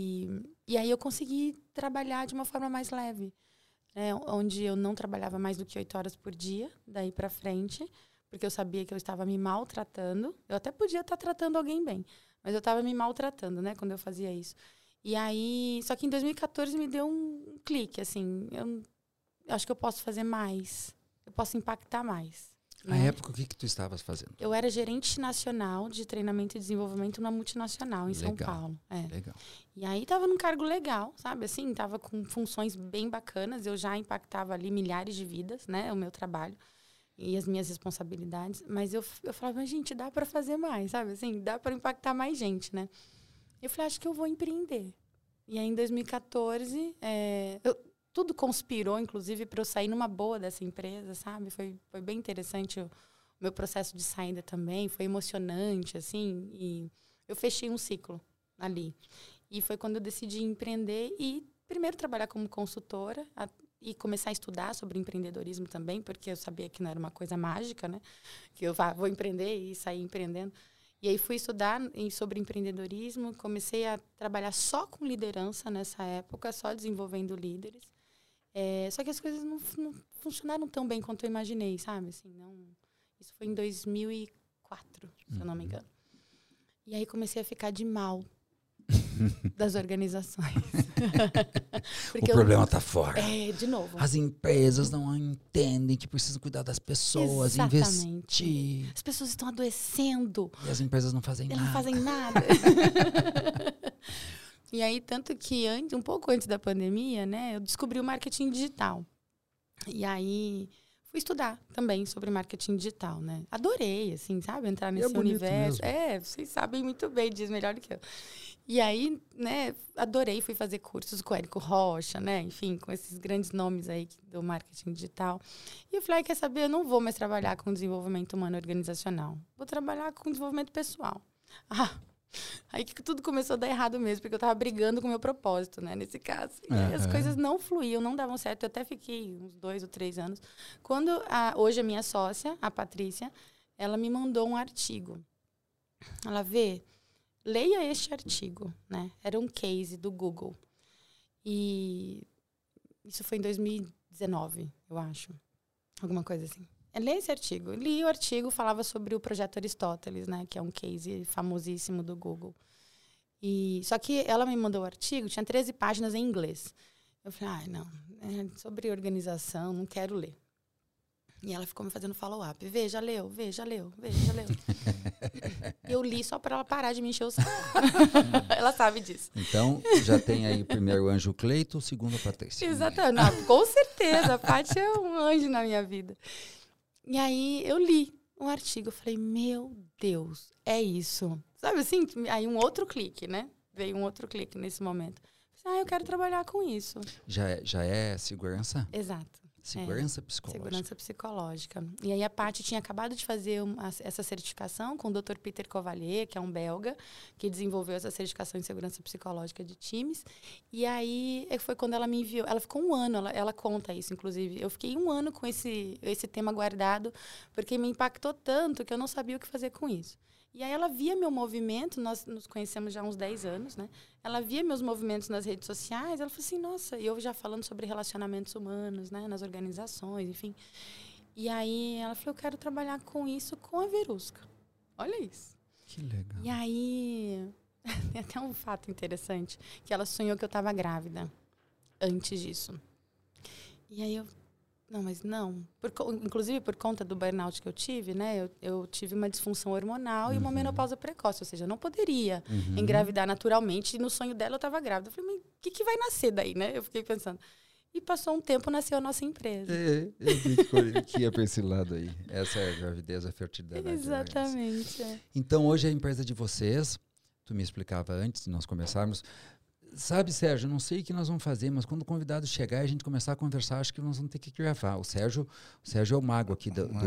E aí eu consegui trabalhar de uma forma mais leve, né? Onde eu não trabalhava mais do que 8 horas por dia, daí para frente, porque eu sabia que eu estava me maltratando. Eu até podia estar tratando alguém bem, mas eu estava me maltratando, né, quando eu fazia isso. E aí, só que em 2014 me deu um clique, assim, eu acho que eu posso fazer mais, eu posso impactar mais. Na época, o que tu estavas fazendo? Eu era gerente nacional de treinamento e desenvolvimento numa multinacional em São Paulo. Legal. E aí tava num cargo legal, sabe? Assim, tava com funções bem bacanas. Eu já impactava ali milhares de vidas, né? O meu trabalho e as minhas responsabilidades. Mas eu falava, mas, gente, dá para fazer mais, sabe? Assim, dá para impactar mais gente, né? Eu falei, acho que eu vou empreender. E aí, em 2014, tudo conspirou, inclusive, para eu sair numa boa dessa empresa, sabe? Foi bem interessante o meu processo de saída também. Foi emocionante, assim. E eu fechei um ciclo ali. E foi quando eu decidi empreender e, primeiro, trabalhar como consultora e começar a estudar sobre empreendedorismo também, porque eu sabia que não era uma coisa mágica, né? Que eu vou empreender e sair empreendendo. E aí fui estudar sobre empreendedorismo, comecei a trabalhar só com liderança nessa época, só desenvolvendo líderes. Só que as coisas não funcionaram tão bem quanto eu imaginei, sabe? Assim, não... Isso foi em 2004, se eu não me engano. E aí comecei a ficar de mal das organizações. O problema está fora. De novo. As empresas não entendem que precisam cuidar das pessoas, investir. As pessoas estão adoecendo. E as empresas não fazem nada. Não fazem nada. E aí, tanto que um pouco antes da pandemia, né, eu descobri o marketing digital. E aí... fui estudar também sobre marketing digital, né? Adorei, assim, sabe? Entrar nesse universo. Mesmo. Vocês sabem muito bem disso, melhor do que eu. E aí, né, adorei, fui fazer cursos com o Érico Rocha, né? Enfim, com esses grandes nomes aí do marketing digital. E eu falei, quer saber? Eu não vou mais trabalhar com desenvolvimento humano organizacional. Vou trabalhar com desenvolvimento pessoal. Aí que tudo começou a dar errado mesmo, porque eu tava brigando com o meu propósito, né, nesse caso. E aí as coisas não fluíam, não davam certo. Eu até fiquei uns 2 ou 3 anos. Quando hoje a minha sócia, a Patrícia, ela me mandou um artigo. Ela leia este artigo, né? Era um case do Google. E isso foi em 2019, eu acho. Alguma coisa assim. Leia esse artigo. Li o artigo, falava sobre o projeto Aristóteles, né? Que é um case famosíssimo do Google. Só que ela me mandou o artigo, tinha 13 páginas em inglês. Eu falei, não, sobre organização, não quero ler. E ela ficou me fazendo follow-up. Veja, leu. Eu li só para ela parar de me encher o saco. Ela sabe disso. Então, já tem aí o primeiro anjo Cleito, o segundo a Patrícia. Exatamente. Não, com certeza. A Paty é um anjo na minha vida. E aí eu li um artigo, eu falei, meu Deus, é isso. Sabe assim? Aí um outro clique, né? Veio um outro clique nesse momento. Eu quero trabalhar com isso. Já é segurança? Exato. Segurança psicológica. Segurança psicológica. E aí a Paty tinha acabado de fazer essa certificação com o Dr. Peter Cavalier, que é um belga, que desenvolveu essa certificação em segurança psicológica de times. E aí foi quando ela me enviou. Ela ficou 1 ano, ela conta isso, inclusive. Eu fiquei 1 ano com esse tema guardado, porque me impactou tanto que eu não sabia o que fazer com isso. E aí ela via meu movimento, nós nos conhecemos já há uns 10 anos, né? Ela via meus movimentos nas redes sociais, ela falou assim, nossa, e eu já falando sobre relacionamentos humanos, né? Nas organizações, enfim. E aí ela falou, eu quero trabalhar com isso com a Verusca. Olha isso. Que legal. E aí, tem até um fato interessante, que ela sonhou que eu estava grávida antes disso. E aí inclusive por conta do burnout que eu tive, né? Eu tive uma disfunção hormonal e uma menopausa precoce, ou seja, eu não poderia engravidar naturalmente. E no sonho dela eu estava grávida. Eu falei, mas o que vai nascer daí, né? Eu fiquei pensando. E passou um tempo, nasceu a nossa empresa. Eu vi que ia para esse lado aí. Essa é a gravidez, a fertilidade. Exatamente. Então, hoje a empresa de vocês, tu me explicava antes de nós começarmos. Sabe, Sérgio, não sei o que nós vamos fazer, mas quando o convidado chegar e a gente começar a conversar, acho que nós vamos ter que gravar. O Sérgio é o mago aqui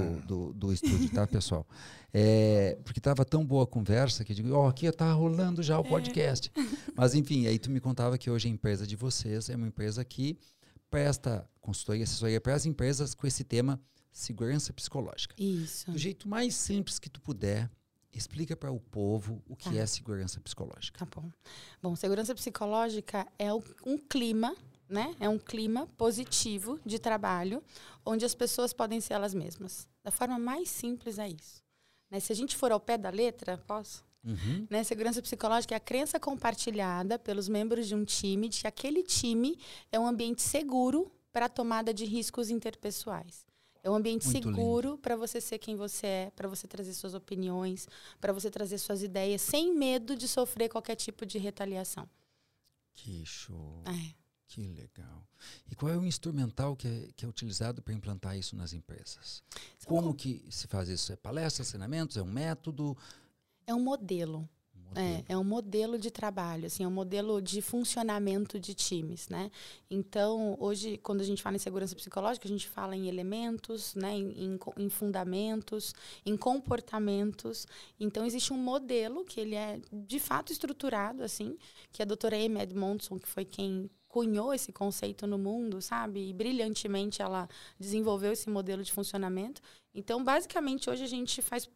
do estúdio, tá, pessoal? Porque estava tão boa a conversa que eu digo, aqui está rolando já o podcast. Mas, enfim, aí tu me contava que hoje a empresa de vocês é uma empresa que presta consultoria e assessoria para as empresas com esse tema segurança psicológica. Isso. Do jeito mais simples que tu puder, explica para o povo o que é segurança psicológica. Tá bom. Bom, segurança psicológica é um clima, né? É um clima positivo de trabalho, onde as pessoas podem ser elas mesmas. Da forma mais simples é isso. Né? Se a gente for ao pé da letra, posso? Né? Segurança psicológica é a crença compartilhada pelos membros de um time de que aquele time é um ambiente seguro para a tomada de riscos interpessoais. É um ambiente muito seguro para você ser quem você é, para você trazer suas opiniões, para você trazer suas ideias, sem medo de sofrer qualquer tipo de retaliação. Que show! Que legal. E qual é o instrumental que é utilizado para implantar isso nas empresas? Como que se faz isso? É palestras, treinamentos? É um método? É um modelo. É um modelo de trabalho, assim, é um modelo de funcionamento de times, né? Então, hoje, quando a gente fala em segurança psicológica, a gente fala em elementos, né? em fundamentos, em comportamentos. Então, existe um modelo que ele é, de fato, estruturado, assim, que a doutora Amy Edmondson, que foi quem cunhou esse conceito no mundo, sabe? E brilhantemente ela desenvolveu esse modelo de funcionamento. Então, basicamente, hoje a gente faz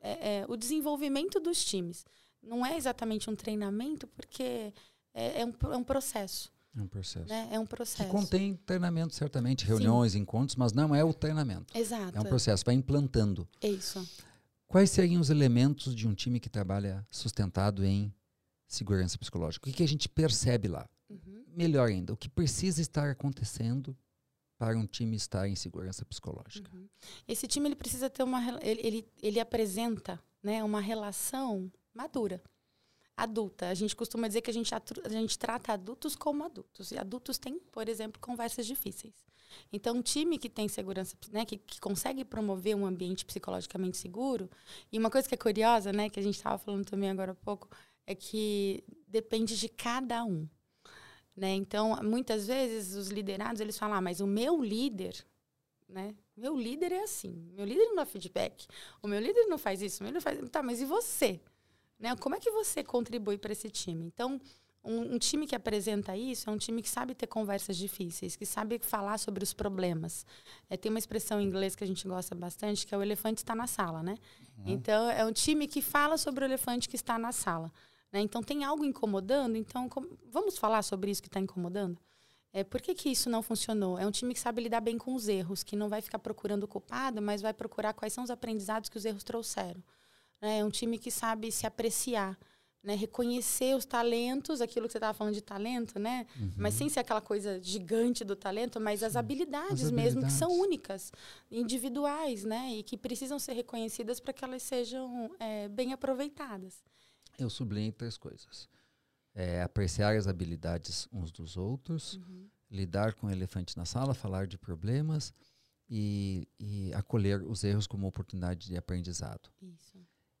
o desenvolvimento dos times. Não é exatamente um treinamento, porque é um processo. É um processo. Né? É um processo. Que contém treinamento, certamente, reuniões, encontros, mas não é o treinamento. Exato. É um processo, vai implantando. É isso. Quais seriam os elementos de um time que trabalha sustentado em segurança psicológica? O que a gente percebe lá? Melhor ainda, o que precisa estar acontecendo para um time estar em segurança psicológica? Esse time ele precisa ter ele apresenta, né, uma relação madura, adulta. A gente costuma dizer que a gente trata adultos como adultos. E adultos têm, por exemplo, conversas difíceis. Então, um time que tem segurança, né, que consegue promover um ambiente psicologicamente seguro, e uma coisa que é curiosa, né, que a gente estava falando também agora há pouco, é que depende de cada um. Né? Então, muitas vezes, os liderados, eles falam, mas o meu líder, né? Meu líder é assim, meu líder não dá feedback, o meu líder não faz isso, o meu líder não faz... Tá, mas e você? Né? Como é que você contribui para esse time? Então, um time que apresenta isso é um time que sabe ter conversas difíceis, que sabe falar sobre os problemas. Tem uma expressão em inglês que a gente gosta bastante, que é o elefante está na sala, né? Então, é um time que fala sobre o elefante que está na sala. Então, tem algo incomodando, então vamos falar sobre isso que está incomodando? Por que isso não funcionou? É um time que sabe lidar bem com os erros, que não vai ficar procurando o culpado, mas vai procurar quais são os aprendizados que os erros trouxeram. É um time que sabe se apreciar, né? Reconhecer os talentos, aquilo que você estava falando de talento, né? Mas sem ser aquela coisa gigante do talento, mas as habilidades mesmo, que são únicas, individuais, né? E que precisam ser reconhecidas para que elas sejam bem aproveitadas. Eu sublinho 3 coisas. Apreciar as habilidades uns dos outros, lidar com o elefante na sala, falar de problemas e acolher os erros como oportunidade de aprendizado. Isso.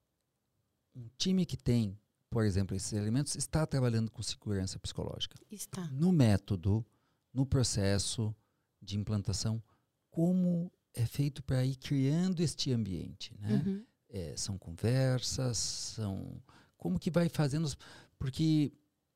Um time que tem, por exemplo, esses elementos, está trabalhando com segurança psicológica. Está. No método, no processo de implantação, como é feito para ir criando este ambiente, né? São conversas, como que vai fazendo... Porque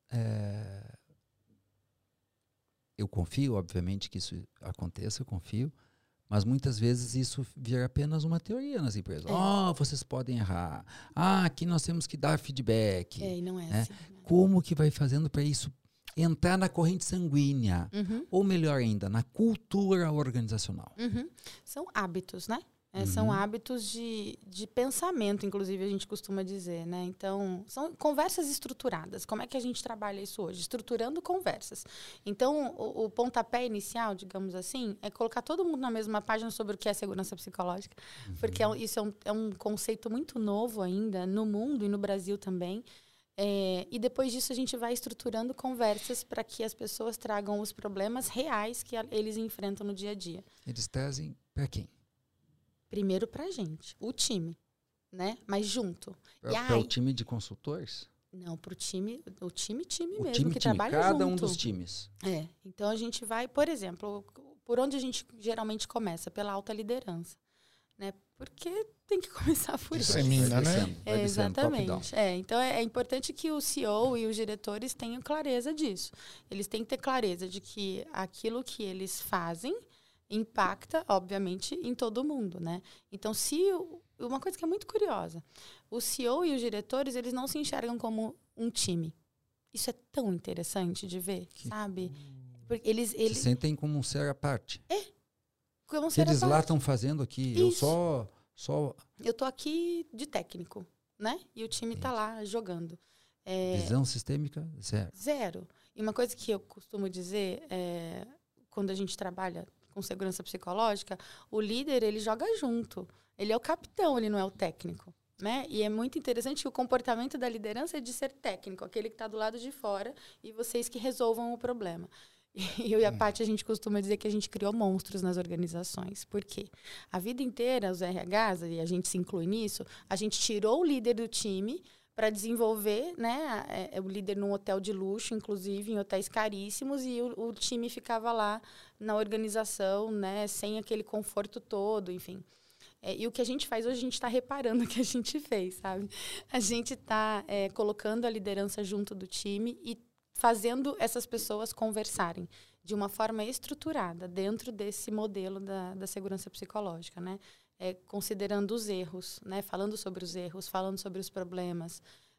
eu confio, obviamente, que isso aconteça, eu confio, mas muitas vezes isso vira apenas uma teoria nas empresas. Vocês podem errar. Aqui nós temos que dar feedback. E não é assim. Né? Como que vai fazendo para isso entrar na corrente sanguínea? Ou melhor ainda, na cultura organizacional? São hábitos, né? São hábitos de pensamento, inclusive, a gente costuma dizer, né? Então, são conversas estruturadas. Como é que a gente trabalha isso hoje? Estruturando conversas. Então, o pontapé inicial, digamos assim, é colocar todo mundo na mesma página sobre o que é segurança psicológica, porque isso é um conceito muito novo ainda, no mundo e no Brasil também. E depois disso, a gente vai estruturando conversas para que as pessoas tragam os problemas reais que eles enfrentam no dia a dia. Eles trazem para quem? Primeiro para a gente, o time, né? Mas junto. Para o time de consultores? Não, para o time mesmo, time, que trabalha cada junto. Um dos times. Então a gente vai, por exemplo, por onde a gente geralmente começa? Pela alta liderança, né? Porque tem que começar por isso. Dissemina, né? Exatamente. Então é importante que o CEO e os diretores tenham clareza disso. Eles têm que ter clareza de que aquilo que eles fazem impacta, obviamente, em todo mundo, né? Então, uma coisa que é muito curiosa, o CEO e os diretores, eles não se enxergam como um time. Isso é tão interessante de ver, sabe? Porque eles se sentem como um ser à parte. Como um que ser eles à parte. lá estão fazendo aqui. Isso. Eu só... Eu tô aqui de técnico, né? E o time tá lá jogando. Visão sistêmica, zero. Zero. E uma coisa que eu costumo dizer, quando a gente trabalha com segurança psicológica, o líder, ele joga junto. Ele é o capitão, ele não é o técnico, né? E é muito interessante que o comportamento da liderança é de ser técnico, aquele que está do lado de fora e vocês que resolvam o problema. E eu e a Paty, a gente costuma dizer que a gente criou monstros nas organizações. Por quê? A vida inteira, os RHs, e a gente se inclui nisso, a gente tirou o líder do time para desenvolver, né, o líder num hotel de luxo, inclusive em hotéis caríssimos, e o time ficava lá na organização, né, sem aquele conforto todo, enfim. E o que a gente faz hoje, a gente está reparando o que a gente fez, sabe? A gente está colocando a liderança junto do time e fazendo essas pessoas conversarem de uma forma estruturada dentro desse modelo da segurança psicológica, né? Considerando os erros, né? Falando sobre os erros, falando sobre os problemas,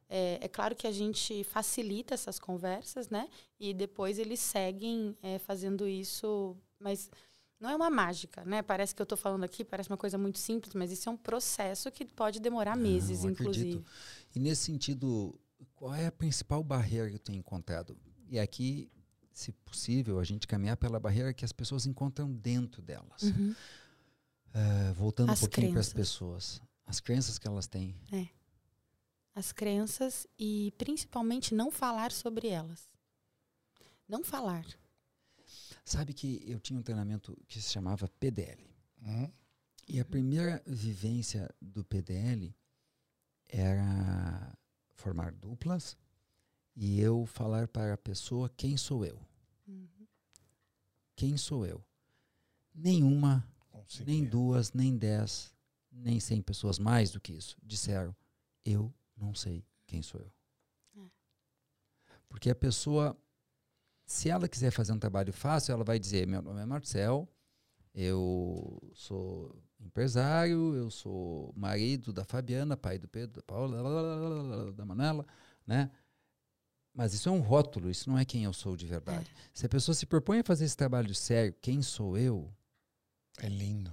É claro que a gente facilita essas conversas, né? E depois eles seguem fazendo isso, mas não é uma mágica, né? Parece que eu estou falando aqui, parece uma coisa muito simples, mas isso é um processo que pode demorar meses, inclusive. Acredito. E nesse sentido, qual é a principal barreira que eu tenho encontrado? E aqui, se possível, a gente caminhar pela barreira que as pessoas encontram dentro delas. Uhum. Voltando As um pouquinho para as crenças. pessoas. As crenças que elas têm. As crenças e principalmente não falar sobre elas. Não falar. Sabe que eu tinha um treinamento que se chamava PDL. Uhum. E a primeira vivência do PDL era formar duplas e eu falar para a pessoa quem sou eu. Quem sou eu? Nenhuma, Consegui. nem 2, nem 10, nem 100 pessoas mais do que isso disseram, eu não sei quem sou eu. Porque a pessoa, se ela quiser fazer um trabalho fácil, ela vai dizer, meu nome é Marcel, eu sou empresário, eu sou marido da Fabiana, pai do Pedro, da Paula, da Manela, né? Mas isso é um rótulo, isso não é quem eu sou de verdade. Se a pessoa se propõe a fazer esse trabalho sério, quem sou eu? É lindo.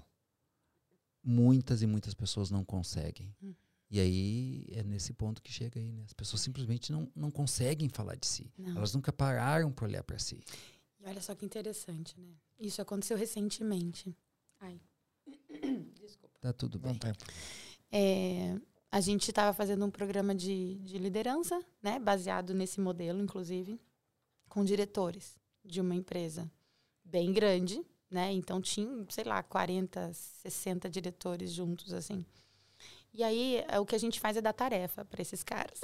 Muitas e muitas pessoas não conseguem. E aí é nesse ponto que chega aí, né? As pessoas simplesmente não conseguem falar de si. Não. Elas nunca pararam para olhar para si. E olha só que interessante, né? Isso aconteceu recentemente. Ai. Desculpa. Tá tudo bem. Não tem. A gente estava fazendo um programa de liderança, né? Baseado nesse modelo, inclusive, com diretores de uma empresa bem grande, né? Então tinha, sei lá, 40, 60 diretores juntos, assim. E aí, o que a gente faz é dar tarefa para esses caras.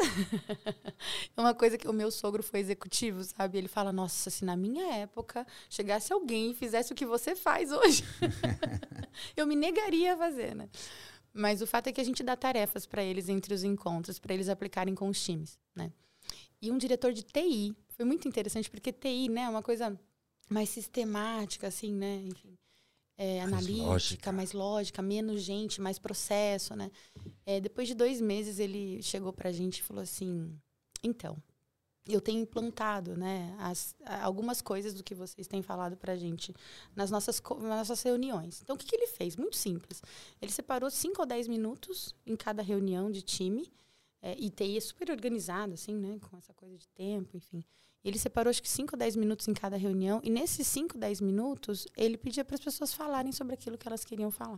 É uma coisa que o meu sogro foi executivo, sabe? Ele fala, nossa, se na minha época chegasse alguém e fizesse o que você faz hoje, eu me negaria a fazer, né? Mas o fato é que a gente dá tarefas para eles entre os encontros, para eles aplicarem com os times, né? E um diretor de TI, foi muito interessante, porque TI, né, é uma coisa mais sistemática, assim, né? Enfim. Analítica, mais lógica, menos gente, mais processo, né? Depois de 2 meses, ele chegou pra gente e falou assim, então, eu tenho implantado, né, algumas coisas do que vocês têm falado pra gente nas nossas reuniões. Então, o que ele fez? Muito simples. Ele separou 5 ou 10 minutos em cada reunião de time, e TI é super organizado, assim, né, com essa coisa de tempo, enfim. Ele separou, acho que 5 ou 10 minutos em cada reunião. E nesses 5, 10 minutos, ele pedia para as pessoas falarem sobre aquilo que elas queriam falar.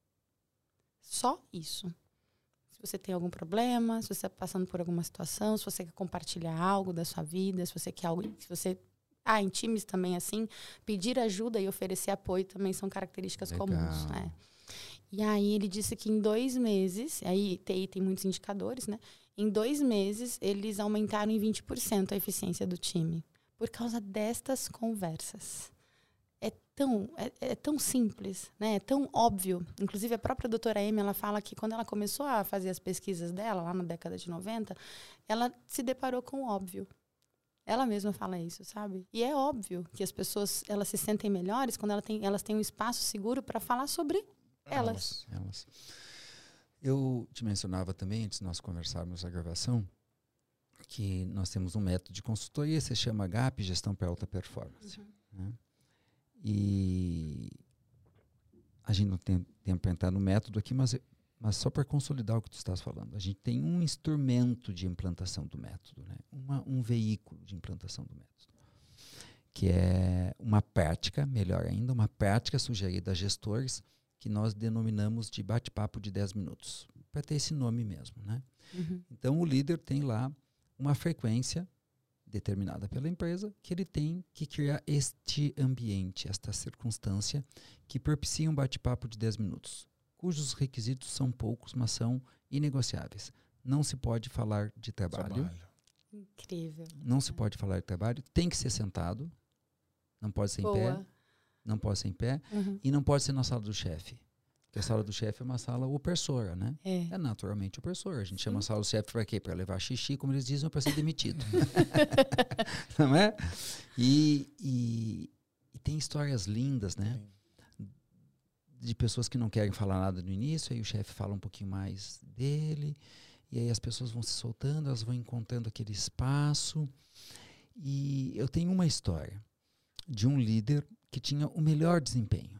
Só isso. Se você tem algum problema, se você está passando por alguma situação, se você quer compartilhar algo da sua vida, se você quer algo... Se você... em times também, assim, pedir ajuda e oferecer apoio também são características comuns, né? E aí ele disse que em 2 meses, aí TI tem muitos indicadores, né? Em 2 meses, eles aumentaram em 20% a eficiência do time. Por causa destas conversas. É tão simples, né? É tão óbvio. Inclusive, a própria doutora Amy, ela fala que quando ela começou a fazer as pesquisas dela, lá na década de 90, ela se deparou com o óbvio. Ela mesma fala isso, sabe? E é óbvio que as pessoas, elas se sentem melhores quando elas têm um espaço seguro para falar sobre elas. Eu te mencionava também, antes de nós conversarmos a gravação, que nós temos um método de consultoria, se chama GAP, Gestão para Alta Performance. Né? E a gente não tem tempo para entrar no método aqui, mas só para consolidar o que tu estás falando. A gente tem um instrumento de implantação do método, né? Um veículo de implantação do método, que é uma prática, melhor ainda, uma prática sugerida a gestores, que nós denominamos de bate-papo de 10 minutos, para ter esse nome mesmo, né? Então, o líder tem lá uma frequência determinada pela empresa, que ele tem que criar este ambiente, esta circunstância, que propicia um bate-papo de 10 minutos, cujos requisitos são poucos, mas são inegociáveis. Não se pode falar de trabalho. Incrível. Não se pode falar de trabalho, tem que ser sentado, não pode ser em pé. Não pode ser em pé e não pode ser na sala do chefe. Porque a sala do chefe é uma sala opressora, né? É naturalmente opressora. A gente chama a sala do chefe para quê? Para levar xixi, como eles dizem, para ser demitido. Não é? E tem histórias lindas, né? De pessoas que não querem falar nada no início, aí o chefe fala um pouquinho mais dele E aí as pessoas vão se soltando, elas vão encontrando aquele espaço. E eu tenho uma história de um líder que tinha o melhor desempenho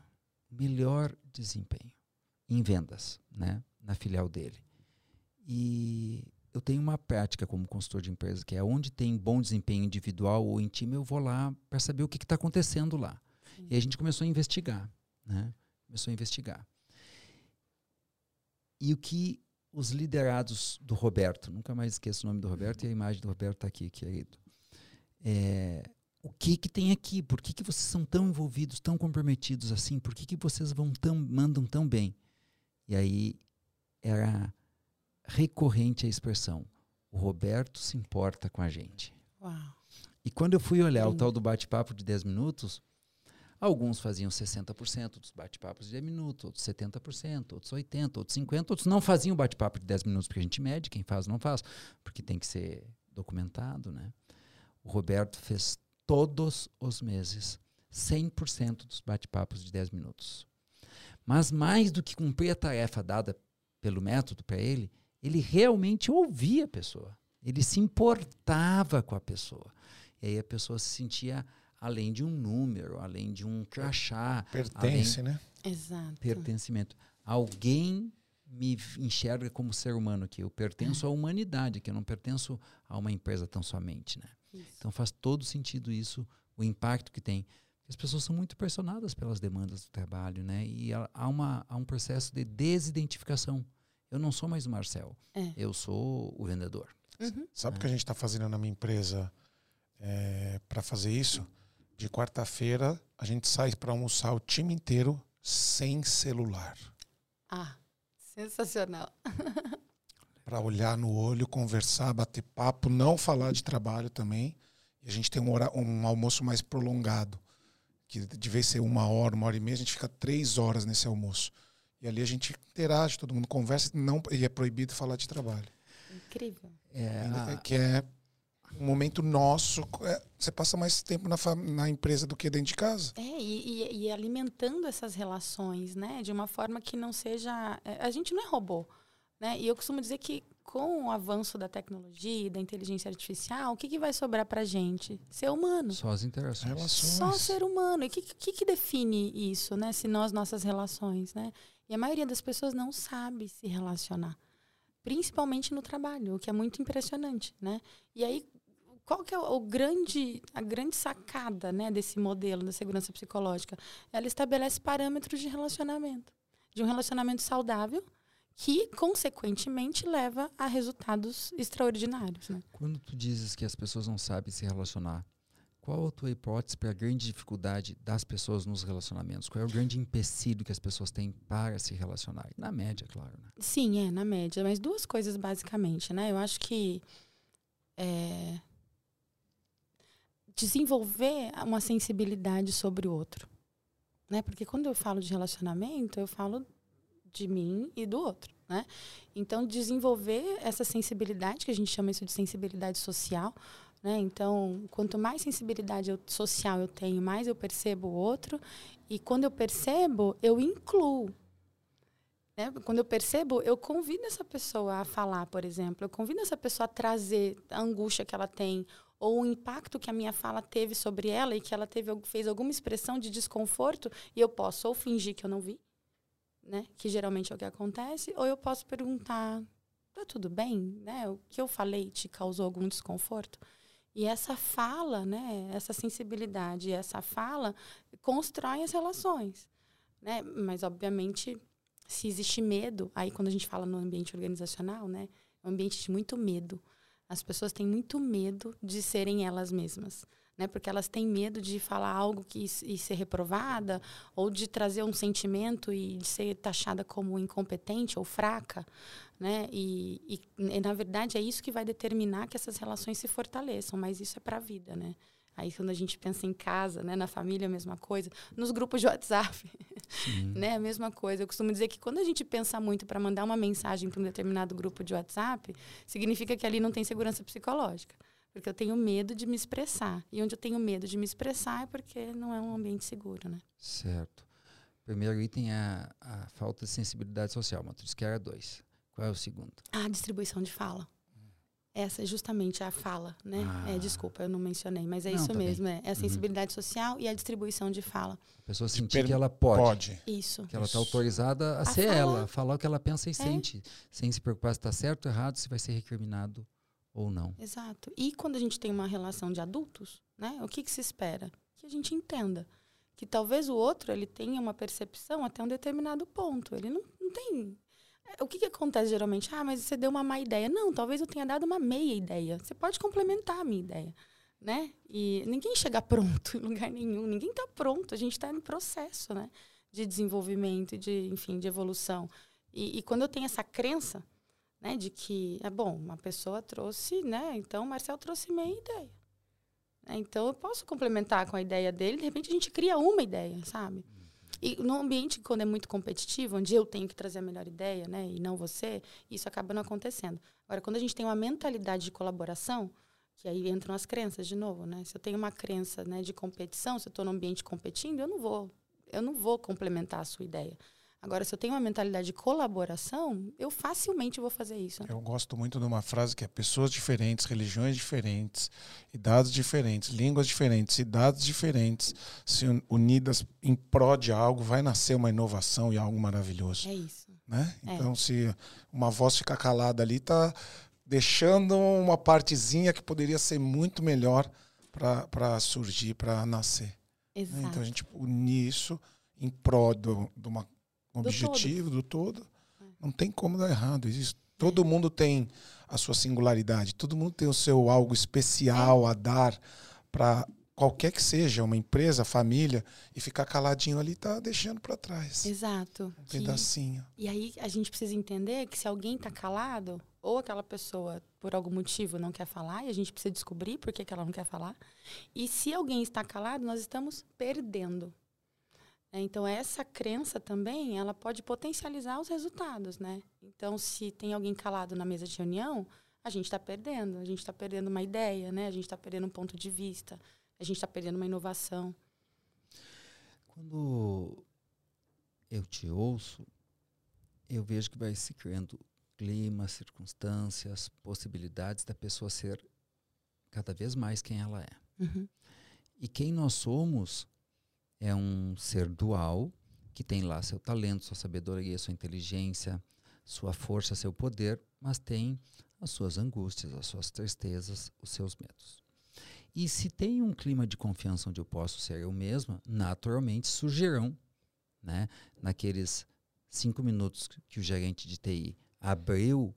em vendas, né, na filial dele. E eu tenho uma prática como consultor de empresa, que é onde tem bom desempenho individual ou em time, eu vou lá para saber o que está acontecendo lá. Sim. E a gente começou a investigar, né? E o que os liderados do Roberto, nunca mais esqueço o nome do Roberto, e a imagem do Roberto está aqui, querido. O que tem aqui? Por que vocês são tão envolvidos, tão comprometidos assim? Por que vocês mandam tão bem? E aí era recorrente a expressão: o Roberto se importa com a gente. Uau. E quando eu fui olhar o tal do bate-papo de 10 minutos, alguns faziam 60% dos bate-papos de 10 minutos, outros 70%, outros 80%, outros 50%, outros não faziam bate-papo de 10 minutos, porque a gente mede, quem faz não faz, porque tem que ser documentado, né? O Roberto fez todos os meses 100% dos bate-papos de 10 minutos. Mas mais do que cumprir a tarefa dada pelo método para ele realmente ouvia a pessoa. Ele se importava com a pessoa. E aí a pessoa se sentia além de um número, além de um crachá. Pertence, né? Exato. Pertencimento. Alguém me enxerga como ser humano aqui. Eu pertenço à humanidade, que eu não pertenço a uma empresa tão somente, né? Isso. Então faz todo sentido isso, o impacto que tem. As pessoas são muito pressionadas pelas demandas do trabalho, né? E há um processo de desidentificação. Eu não sou mais o Marcel, eu sou o vendedor. Uhum. Sabe o que a gente está fazendo na minha empresa para fazer isso? De quarta-feira a gente sai para almoçar o time inteiro sem celular. Ah, sensacional. Para olhar no olho, conversar, bater papo, não falar de trabalho também. E a gente tem um almoço mais prolongado, que de vez ser 1 hora, 1h30, a gente fica 3 horas nesse almoço. E ali a gente interage, todo mundo conversa, e é proibido falar de trabalho. Incrível. Que é um momento nosso. Você passa mais tempo na empresa do que dentro de casa. E alimentando essas relações, né? De uma forma que não seja... A gente não é robô, né? E eu costumo dizer que com o avanço da tecnologia e da inteligência artificial, o que vai sobrar pra gente? Ser humano. Só as interações. Só ser humano. E o que define isso, né? Se nossas relações, né? E a maioria das pessoas não sabe se relacionar. Principalmente no trabalho, o que é muito impressionante, né? E aí, qual que é a grande sacada, né, desse modelo da segurança psicológica? Ela estabelece parâmetros de relacionamento. De um relacionamento saudável, que, consequentemente, leva a resultados extraordinários, né? Quando tu dizes que as pessoas não sabem se relacionar, qual a tua hipótese para a grande dificuldade das pessoas nos relacionamentos? Qual é o grande empecilho que as pessoas têm para se relacionar? Na média, claro, né? Sim, na média. Mas 2 coisas, basicamente, né? Eu acho que desenvolver uma sensibilidade sobre o outro, né? Porque quando eu falo de relacionamento, eu falo de mim e do outro, né? Então, desenvolver essa sensibilidade, que a gente chama isso de sensibilidade social, né? Então, quanto mais sensibilidade social eu tenho, mais eu percebo o outro. E quando eu percebo, eu incluo. Né? Quando eu percebo, eu convido essa pessoa a falar, por exemplo. Eu convido essa pessoa a trazer a angústia que ela tem ou o impacto que a minha fala teve sobre ela e que ela fez alguma expressão de desconforto, e eu posso ou fingir que eu não vi, né? Que geralmente é o que acontece, ou eu posso perguntar: tá tudo bem? Né? O que eu falei te causou algum desconforto? E essa fala, né? Essa sensibilidade, essa fala constrói as relações, né? Mas, obviamente, se existe medo, aí quando a gente fala no ambiente organizacional, né? É um ambiente de muito medo. As pessoas têm muito medo de serem elas mesmas, né? Porque elas têm medo de falar algo e ser reprovada, ou de trazer um sentimento e de ser taxada como incompetente ou fraca, né? E na verdade, é isso que vai determinar que essas relações se fortaleçam, mas isso é para a vida, né? Aí, quando a gente pensa em casa, né, na família, a mesma coisa. Nos grupos de WhatsApp, né, a mesma coisa. Eu costumo dizer que quando a gente pensa muito para mandar uma mensagem para um determinado grupo de WhatsApp, significa que ali não tem segurança psicológica. Porque eu tenho medo de me expressar. E onde eu tenho medo de me expressar é porque não é um ambiente seguro, né? Certo. Primeiro item é a falta de sensibilidade social. Mas tu disse que era 2. Qual é o segundo? A distribuição de fala. Essa é justamente a fala, né? Desculpa, eu não mencionei, mas é isso mesmo. É a sensibilidade social e a distribuição de fala. A pessoa sentir que ela pode. Isso. Que ela está autorizada a ser ela, falar o que ela pensa e sente, sem se preocupar se está certo ou errado, se vai ser recriminado ou não. Exato. E quando a gente tem uma relação de adultos, né? O que se espera? Que a gente entenda que talvez o outro ele tenha uma percepção até um determinado ponto. Ele não tem... O que acontece geralmente? Mas você deu uma má ideia. Não, talvez eu tenha dado uma meia ideia. Você pode complementar a minha ideia, né? E ninguém chega pronto em lugar nenhum. Ninguém está pronto. A gente está em processo, né? De desenvolvimento, de evolução. E quando eu tenho essa crença, né? De que, uma pessoa trouxe, né? Então, o Marcel trouxe meia ideia. Então, eu posso complementar com a ideia dele. De repente, a gente cria uma ideia, sabe? E no ambiente, quando é muito competitivo, onde eu tenho que trazer a melhor ideia, né, e não você, isso acaba não acontecendo. Agora, quando a gente tem uma mentalidade de colaboração, que aí entram as crenças de novo, né? Se eu tenho uma crença, né, de competição, se eu estou no ambiente competindo, eu não vou complementar a sua ideia. Agora, se eu tenho uma mentalidade de colaboração, eu facilmente vou fazer isso. Eu gosto muito de uma frase que é pessoas diferentes, religiões diferentes, idades diferentes, línguas diferentes, cidades diferentes, se unidas em prol de algo, vai nascer uma inovação e algo maravilhoso. É isso. Né? Então, se uma voz ficar calada ali, está deixando uma partezinha que poderia ser muito melhor para surgir, para nascer. Exato. Então, a gente unir isso em prol de uma objetivo do todo, não tem como dar errado. Todo mundo tem a sua singularidade, todo mundo tem o seu algo especial a dar para qualquer que seja, uma empresa, família, e ficar caladinho ali tá deixando para trás. Exato. Um pedacinho. E aí a gente precisa entender que se alguém tá calado, ou aquela pessoa, por algum motivo, não quer falar, e a gente precisa descobrir por que ela não quer falar. E se alguém está calado, nós estamos perdendo. Então, essa crença também, ela pode potencializar os resultados, né? Então, se tem alguém calado na mesa de reunião, a gente está perdendo. A gente está perdendo uma ideia, né? A gente está perdendo um ponto de vista. A gente está perdendo uma inovação. Quando eu te ouço, eu vejo que vai se criando clima, circunstâncias, possibilidades da pessoa ser cada vez mais quem ela é. Uhum. E quem nós somos é um ser dual, que tem lá seu talento, sua sabedoria, sua inteligência, sua força, seu poder, mas tem as suas angústias, as suas tristezas, os seus medos. E se tem um clima de confiança onde eu posso ser eu mesma, naturalmente surgirão, né, naqueles 5 minutos que o gerente de TI abriu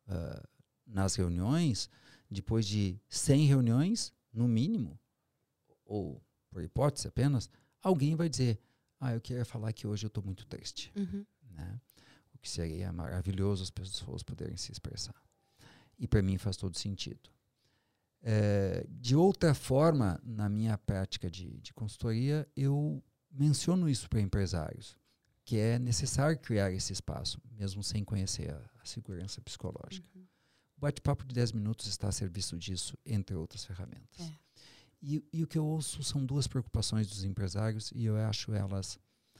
nas reuniões, depois de 100 reuniões, no mínimo, ou por hipótese apenas, alguém vai dizer, eu queria falar que hoje eu estou muito triste. Uhum. Né? O que seria maravilhoso as pessoas poderem se expressar. E para mim faz todo sentido. De outra forma, na minha prática de consultoria, eu menciono isso para empresários, que é necessário criar esse espaço, mesmo sem conhecer a segurança psicológica. Uhum. O bate-papo de 10 minutos está a serviço disso, entre outras ferramentas. E o que eu ouço são 2 preocupações dos empresários e eu acho elas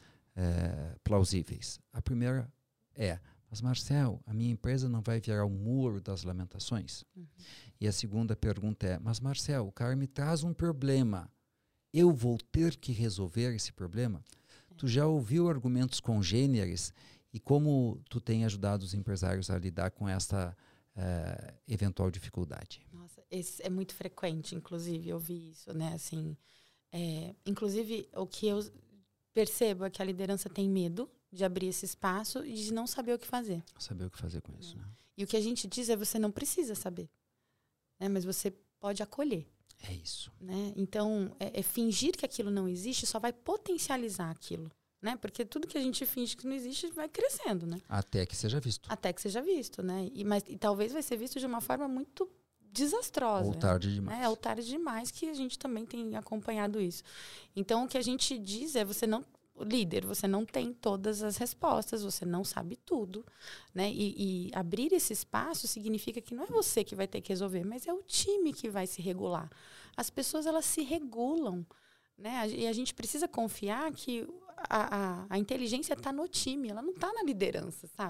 plausíveis. A primeira é, mas Marcel, a minha empresa não vai virar o muro das lamentações? Uhum. E a segunda pergunta é, mas Marcel, o cara me traz um problema, eu vou ter que resolver esse problema? Tu já ouviu argumentos congêneres e como tu tem ajudado os empresários a lidar com essa eventual dificuldade? Nossa, esse é muito frequente, inclusive, eu vi isso, né? Assim, inclusive, o que eu percebo é que a liderança tem medo de abrir esse espaço e de não saber o que fazer. Saber o que fazer com isso, né? E o que a gente diz é você não precisa saber, né? Mas você pode acolher. É isso. Né? Então, fingir que aquilo não existe só vai potencializar aquilo. Né? Porque tudo que a gente finge que não existe vai crescendo, né? Até que seja visto. Até que seja visto, né? E talvez vai ser visto de uma forma muito desastrosa. Ou tarde demais. Ou tarde demais, que a gente também tem acompanhado isso. Então, o que a gente diz é, líder, você não tem todas as respostas, você não sabe tudo, né? E abrir esse espaço significa que não é você que vai ter que resolver, mas é o time que vai se regular. As pessoas, elas se regulam, né? E a gente precisa confiar que a inteligência está no time, ela não está na liderança, sabe?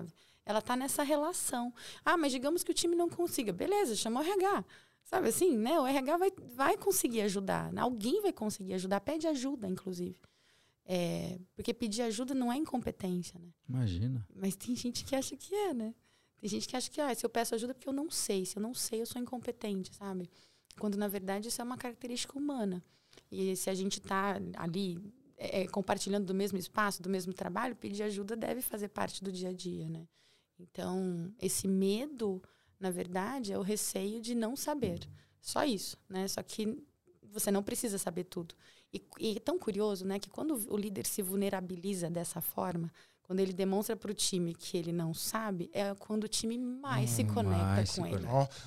Ela está nessa relação. Ah, mas digamos que o time não consiga. Beleza, chama o RH. Sabe assim, né? O RH vai conseguir ajudar. Alguém vai conseguir ajudar. Pede ajuda, inclusive. Porque pedir ajuda não é incompetência, né? Imagina. Mas tem gente que acha que é, né? Tem gente que acha que se eu peço ajuda é porque eu não sei. Se eu não sei, eu sou incompetente, sabe? Quando, na verdade, isso é uma característica humana. E se a gente está ali compartilhando do mesmo espaço, do mesmo trabalho, pedir ajuda deve fazer parte do dia a dia, né? Então, esse medo, na verdade, é o receio de não saber. Só isso, né? Só que você não precisa saber tudo. E é tão curioso, né? Que quando o líder se vulnerabiliza dessa forma, quando ele demonstra para o time que ele não sabe, é quando o time mais se conecta com ele.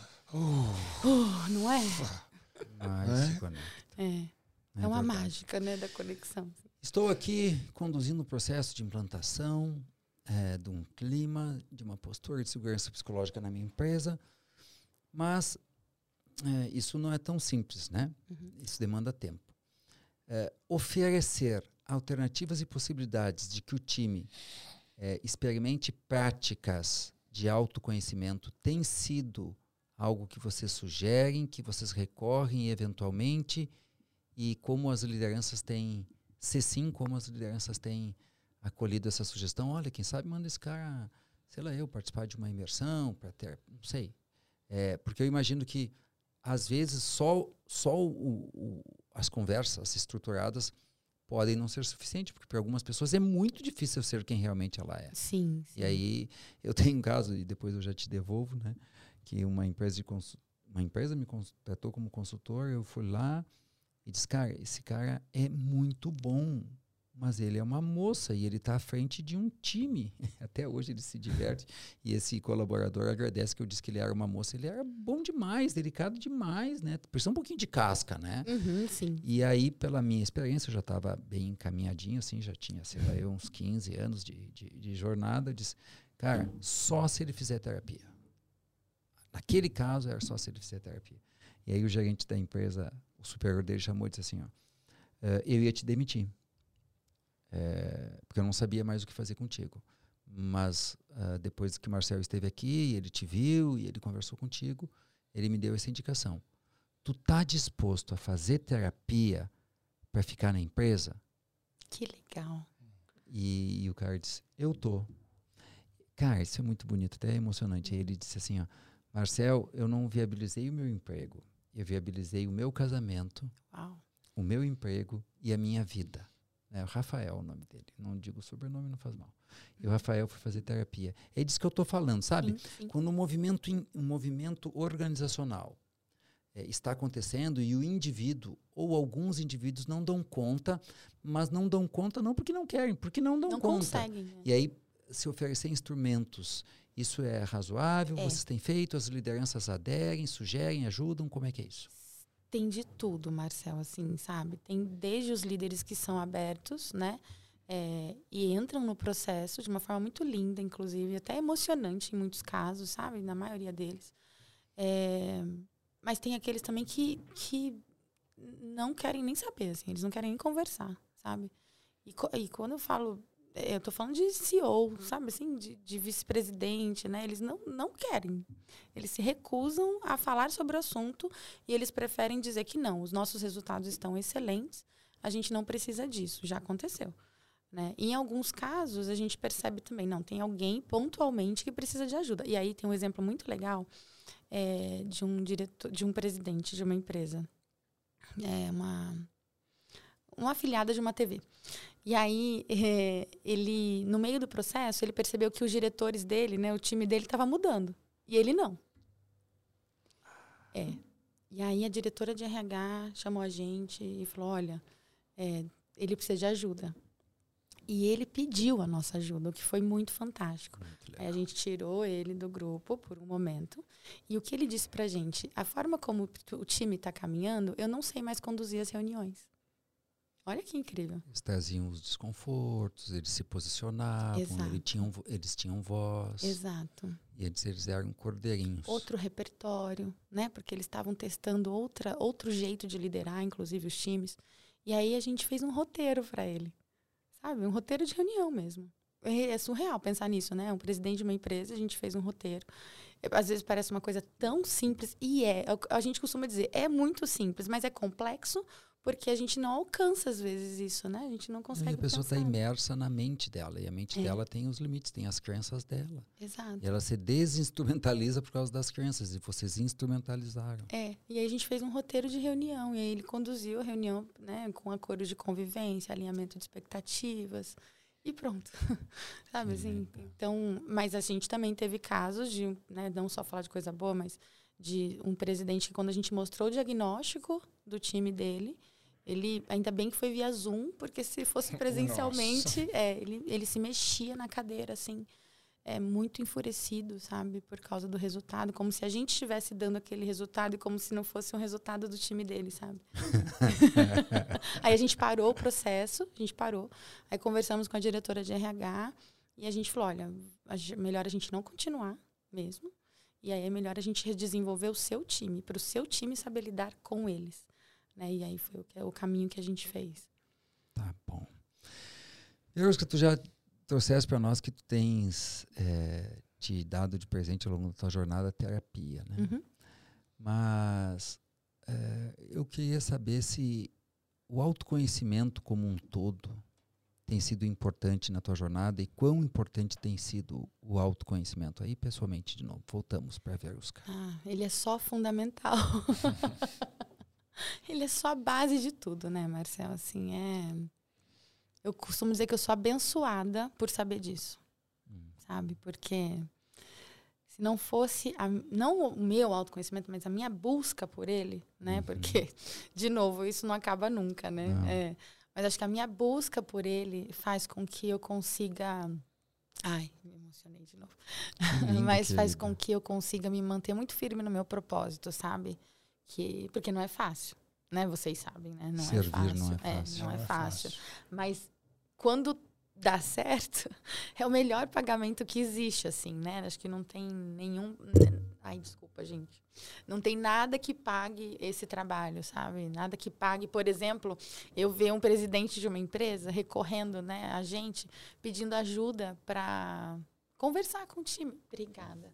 Não é? Mais se conecta. É uma mágica, né, da conexão. Estou aqui conduzindo o processo de implantação de um clima, de uma postura de segurança psicológica na minha empresa, mas isso não é tão simples, né? Uhum. Isso demanda tempo. Oferecer alternativas e possibilidades de que o time experimente práticas de autoconhecimento tem sido algo que vocês sugerem, que vocês recorrem eventualmente, e como as lideranças têm, se sim, como as lideranças têm acolhido essa sugestão. Olha, quem sabe manda esse cara, sei lá, participar de uma imersão, para ter, não sei. Porque eu imagino que, às vezes, só as conversas estruturadas podem não ser suficientes, porque para algumas pessoas é muito difícil ser quem realmente ela é. Sim. E aí, eu tenho um caso, e depois eu já te devolvo, né, que uma empresa me contratou como consultor, eu fui lá e disse, cara, esse cara é muito bom, mas ele é uma moça e ele está à frente de um time. Até hoje ele se diverte. E esse colaborador agradece que eu disse que ele era uma moça. Ele era bom demais, delicado demais, né? Precisa um pouquinho de casca, né? Uhum, sim. E aí, pela minha experiência, eu já estava bem encaminhadinho, assim, já tinha, sei lá, uns 15 anos de jornada. Eu disse, cara, só se ele fizer terapia. Naquele caso, era só se ele fizer terapia. E aí o gerente da empresa, o superior dele, chamou e disse assim, eu ia te demitir. Porque eu não sabia mais o que fazer contigo. Mas depois que o Marcel esteve aqui, ele te viu e ele conversou contigo, ele me deu essa indicação. Tu tá disposto a fazer terapia para ficar na empresa? Que legal. E o cara disse, eu tô. Cara, isso é muito bonito, até emocionante. Aí ele disse assim, Marcel, eu não viabilizei o meu emprego, eu viabilizei o meu casamento, o meu emprego e a minha vida. O Rafael é o nome dele. Não digo o sobrenome, não faz mal. E o Rafael foi fazer terapia. É disso que eu estou falando, sabe? Sim, sim. Quando um movimento organizacional está acontecendo e o indivíduo ou alguns indivíduos não dão conta, mas não dão conta não porque não querem, porque não dão conta. Não conseguem. Né? E aí, se oferecer instrumentos, isso é razoável? Vocês têm feito? As lideranças aderem, sugerem, ajudam? Como é que é isso? Tem de tudo, Marcel, assim, sabe? Tem desde os líderes que são abertos, né? E entram no processo de uma forma muito linda, inclusive, até emocionante em muitos casos, sabe? Na maioria deles. Mas tem aqueles também que não querem nem saber, assim, eles não querem nem conversar, sabe? E quando eu falo, eu tô falando de CEO, sabe, assim, de vice-presidente, né? Eles não querem. Eles se recusam a falar sobre o assunto e eles preferem dizer que não, os nossos resultados estão excelentes, a gente não precisa disso, já aconteceu. Né? E em alguns casos, a gente percebe também, não, tem alguém pontualmente que precisa de ajuda. E aí tem um exemplo muito legal de um presidente de uma empresa, uma afiliada de uma TV. E aí, ele, no meio do processo, ele percebeu que os diretores dele, né, o time dele estava mudando. E ele não. E aí a diretora de RH chamou a gente e falou, olha, ele precisa de ajuda. E ele pediu a nossa ajuda, o que foi muito fantástico. Aí a gente tirou ele do grupo por um momento. E o que ele disse pra gente, a forma como o time está caminhando, eu não sei mais conduzir as reuniões. Olha que incrível. Eles traziam os desconfortos, eles se posicionavam, eles tinham voz. Exato. E eles eram cordeirinhos. Outro repertório, né? Porque eles estavam testando outro jeito de liderar, inclusive os times. E aí a gente fez um roteiro para ele. Sabe? Um roteiro de reunião mesmo. É surreal pensar nisso, né? Um presidente de uma empresa, a gente fez um roteiro. Às vezes parece uma coisa tão simples, e a gente costuma dizer, é muito simples, mas é complexo, porque a gente não alcança, às vezes, isso, né? A gente não consegue. E a pessoa está pensar. imersa na mente dela, e a mente dela tem os limites, tem as crenças dela. Exato. E ela se desinstrumentaliza por causa das crenças, e vocês instrumentalizaram. E aí a gente fez um roteiro de reunião, e aí ele conduziu a reunião, né, com acordo de convivência, alinhamento de expectativas, e pronto. Sabe, assim? Então, mas a gente também teve casos de, né, não só falar de coisa boa, mas de um presidente que, quando a gente mostrou o diagnóstico do time dele, ele, ainda bem que foi via Zoom, porque se fosse presencialmente, ele se mexia na cadeira, assim, muito enfurecido, sabe, por causa do resultado, como se a gente estivesse dando aquele resultado e como se não fosse um resultado do time dele, sabe? Aí a gente parou o processo, aí conversamos com a diretora de RH e a gente falou, olha, melhor a gente não continuar mesmo, e aí é melhor a gente desenvolver o seu time, para o seu time saber lidar com eles, né? E aí foi o caminho que a gente fez. Tá bom. Verusca, tu já trouxeste para nós que tu tens te dado de presente ao longo da tua jornada a terapia, né? Uhum. Mas eu queria saber se o autoconhecimento como um todo tem sido importante na tua jornada e quão importante tem sido o autoconhecimento. Aí, pessoalmente, de novo, voltamos para a Verusca. Ele é só fundamental. Ele é só a base de tudo, né, Marcelo? Assim, eu costumo dizer que eu sou abençoada por saber disso, sabe? Porque se não fosse, não o meu autoconhecimento, mas a minha busca por ele, né? Porque, de novo, isso não acaba nunca, né? Mas acho que a minha busca por ele faz com que eu consiga... Ai, me emocionei de novo. Mas faz com que eu consiga me manter muito firme no meu propósito, sabe? Porque não é fácil, né? Vocês sabem, né? Não Servir é fácil. não é fácil. Não é fácil. Mas quando dá certo, é o melhor pagamento que existe, assim, né? Acho que não tem nenhum... Ai, desculpa, gente. Não tem nada que pague esse trabalho, sabe? Nada que pague, por exemplo, eu ver um presidente de uma empresa recorrendo, né, a gente, pedindo ajuda para conversar com o time. Obrigada.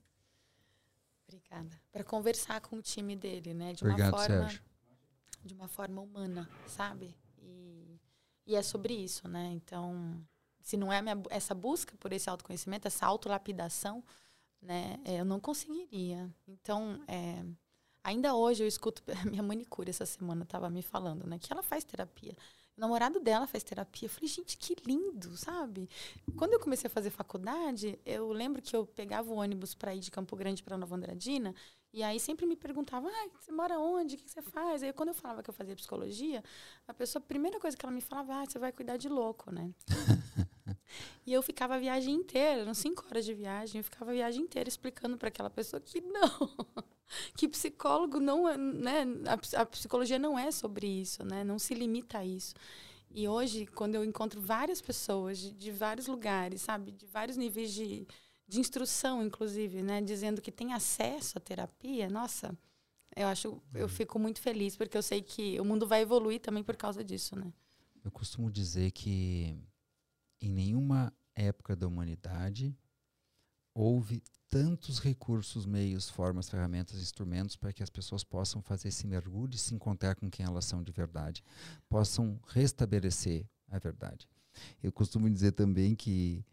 Para conversar com o time dele, né? Sérgio. De uma forma humana, sabe? E é sobre isso, né? Então, se não é essa busca por esse autoconhecimento, essa autolapidação, né, eu não conseguiria. Então, ainda hoje eu escuto a minha manicure essa semana estava me falando, né, que ela faz terapia. O namorado dela faz terapia. Eu falei, gente, que lindo, sabe? Quando eu comecei a fazer faculdade, eu lembro que eu pegava o ônibus para ir de Campo Grande para Nova Andradina, e aí sempre me perguntava, você mora onde? O que você faz? Aí quando eu falava que eu fazia psicologia, a primeira coisa que ela me falava, você vai cuidar de louco, né? E eu ficava a viagem inteira, eram 5 horas de viagem, eu ficava a viagem inteira explicando para aquela pessoa que não, que psicólogo não é, né, a psicologia não é sobre isso, né, não se limita a isso. E hoje, quando eu encontro várias pessoas de vários lugares, sabe, de vários níveis de instrução, inclusive, né, dizendo que tem acesso à terapia, nossa, eu fico muito feliz, porque eu sei que o mundo vai evoluir também por causa disso, né. Eu costumo dizer que em nenhuma época da humanidade houve tantos recursos, meios, formas, ferramentas, instrumentos para que as pessoas possam fazer esse mergulho e se encontrar com quem elas são de verdade, possam restabelecer a verdade. Eu costumo dizer também que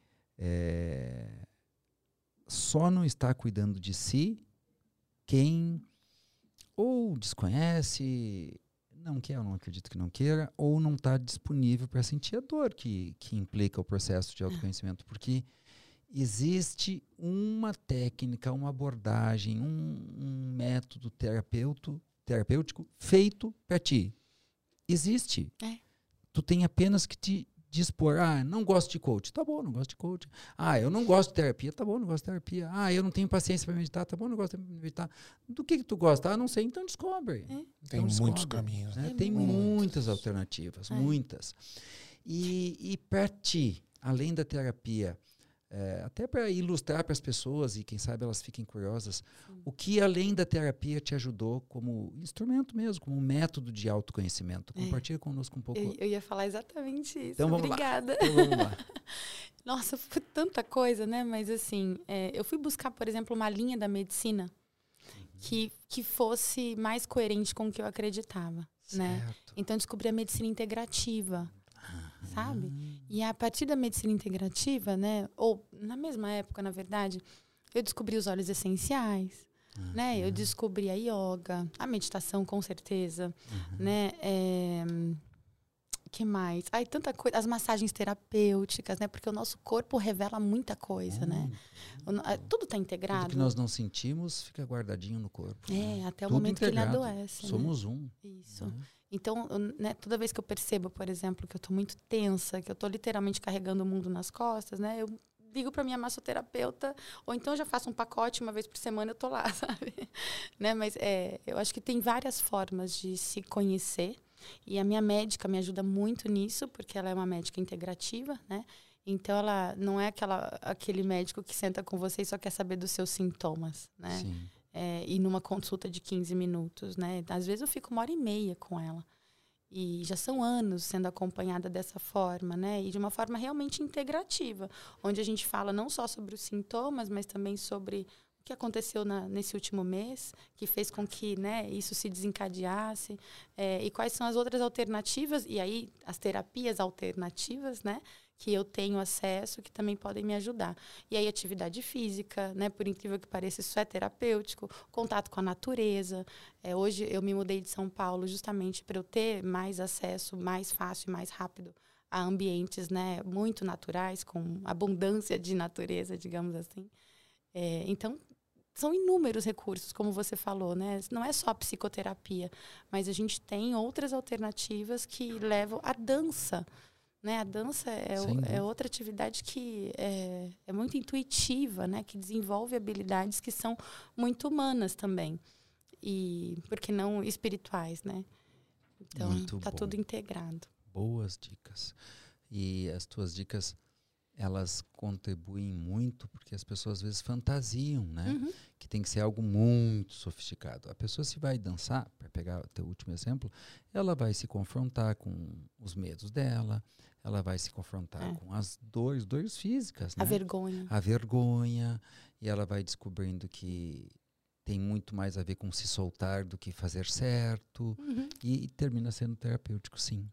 só não está cuidando de si quem ou desconhece, não quer, eu não acredito que não queira, ou não está disponível para sentir a dor que implica o processo de autoconhecimento, porque existe uma técnica, uma abordagem, um método terapêutico feito para ti. Existe. Tu tem apenas que te dispor. Não gosto de coach. Tá bom, não gosto de coach. Eu não gosto de terapia. Tá bom, não gosto de terapia. Eu não tenho paciência para meditar. Tá bom, não gosto de meditar. Do que tu gosta? Não sei. Então descobre. Tem muitos caminhos. Né? Tem muitas alternativas. Muitas. E para ti, além da terapia, até para ilustrar para as pessoas e quem sabe elas fiquem curiosas, o que além da terapia te ajudou como instrumento mesmo, como método de autoconhecimento. Compartilha conosco um pouco. Eu ia falar exatamente isso. Então, Obrigada. Então vamos lá. Nossa, foi tanta coisa, né? Mas assim, eu fui buscar, por exemplo, uma linha da medicina que fosse mais coerente com o que eu acreditava, né? Então descobri a medicina integrativa, sabe? E a partir da medicina integrativa, né? Ou na mesma época, na verdade, eu descobri os óleos essenciais, né? Eu descobri a yoga, a meditação, com certeza, né? Que mais? Ai, tanta coisa. As massagens terapêuticas, né? Porque o nosso corpo revela muita coisa, né? Tudo está integrado. Tudo que nós não sentimos fica guardadinho no corpo. Até o tudo momento integrado. que ele adoece. Somos né? Isso. Então, né, toda vez que eu percebo, por exemplo, que eu estou muito tensa, que eu estou literalmente carregando o mundo nas costas, né? Eu ligo para minha massoterapeuta, ou então eu já faço um pacote uma vez por semana, eu tô lá, sabe? Né? Mas eu acho que tem várias formas de se conhecer. E a minha médica me ajuda muito nisso, porque ela é uma médica integrativa, né? Então, ela não é aquele médico que senta com você e só quer saber dos seus sintomas, né? Sim. E numa consulta de 15 minutos, né? Às vezes eu fico 1h30 com ela. E já são anos sendo acompanhada dessa forma, né? E de uma forma realmente integrativa, onde a gente fala não só sobre os sintomas, mas também sobre o que aconteceu nesse último mês, que fez com que, né, isso se desencadeasse, e quais são as outras alternativas, e aí as terapias alternativas, né, que eu tenho acesso, que também podem me ajudar. E aí atividade física, né, por incrível que pareça, isso é terapêutico, contato com a natureza. Hoje eu me mudei de São Paulo justamente para eu ter mais acesso, mais fácil e mais rápido a ambientes, né, muito naturais, com abundância de natureza, digamos assim. Então, são inúmeros recursos, como você falou, né? Não é só a psicoterapia, mas a gente tem outras alternativas que levam à dança, né? A dança é outra atividade que é muito intuitiva, né? Que desenvolve habilidades que são muito humanas também. E, por que não, espirituais, né? Então, está tudo integrado. Boas dicas. E as tuas dicas, elas contribuem muito, porque as pessoas às vezes fantasiam, né? Que tem que ser algo muito sofisticado. A pessoa, se vai dançar, para pegar o teu último exemplo, ela vai se confrontar com os medos dela, ela vai se confrontar com as dores físicas, né? A vergonha. E ela vai descobrindo que tem muito mais a ver com se soltar do que fazer certo. E termina sendo terapêutico, sim.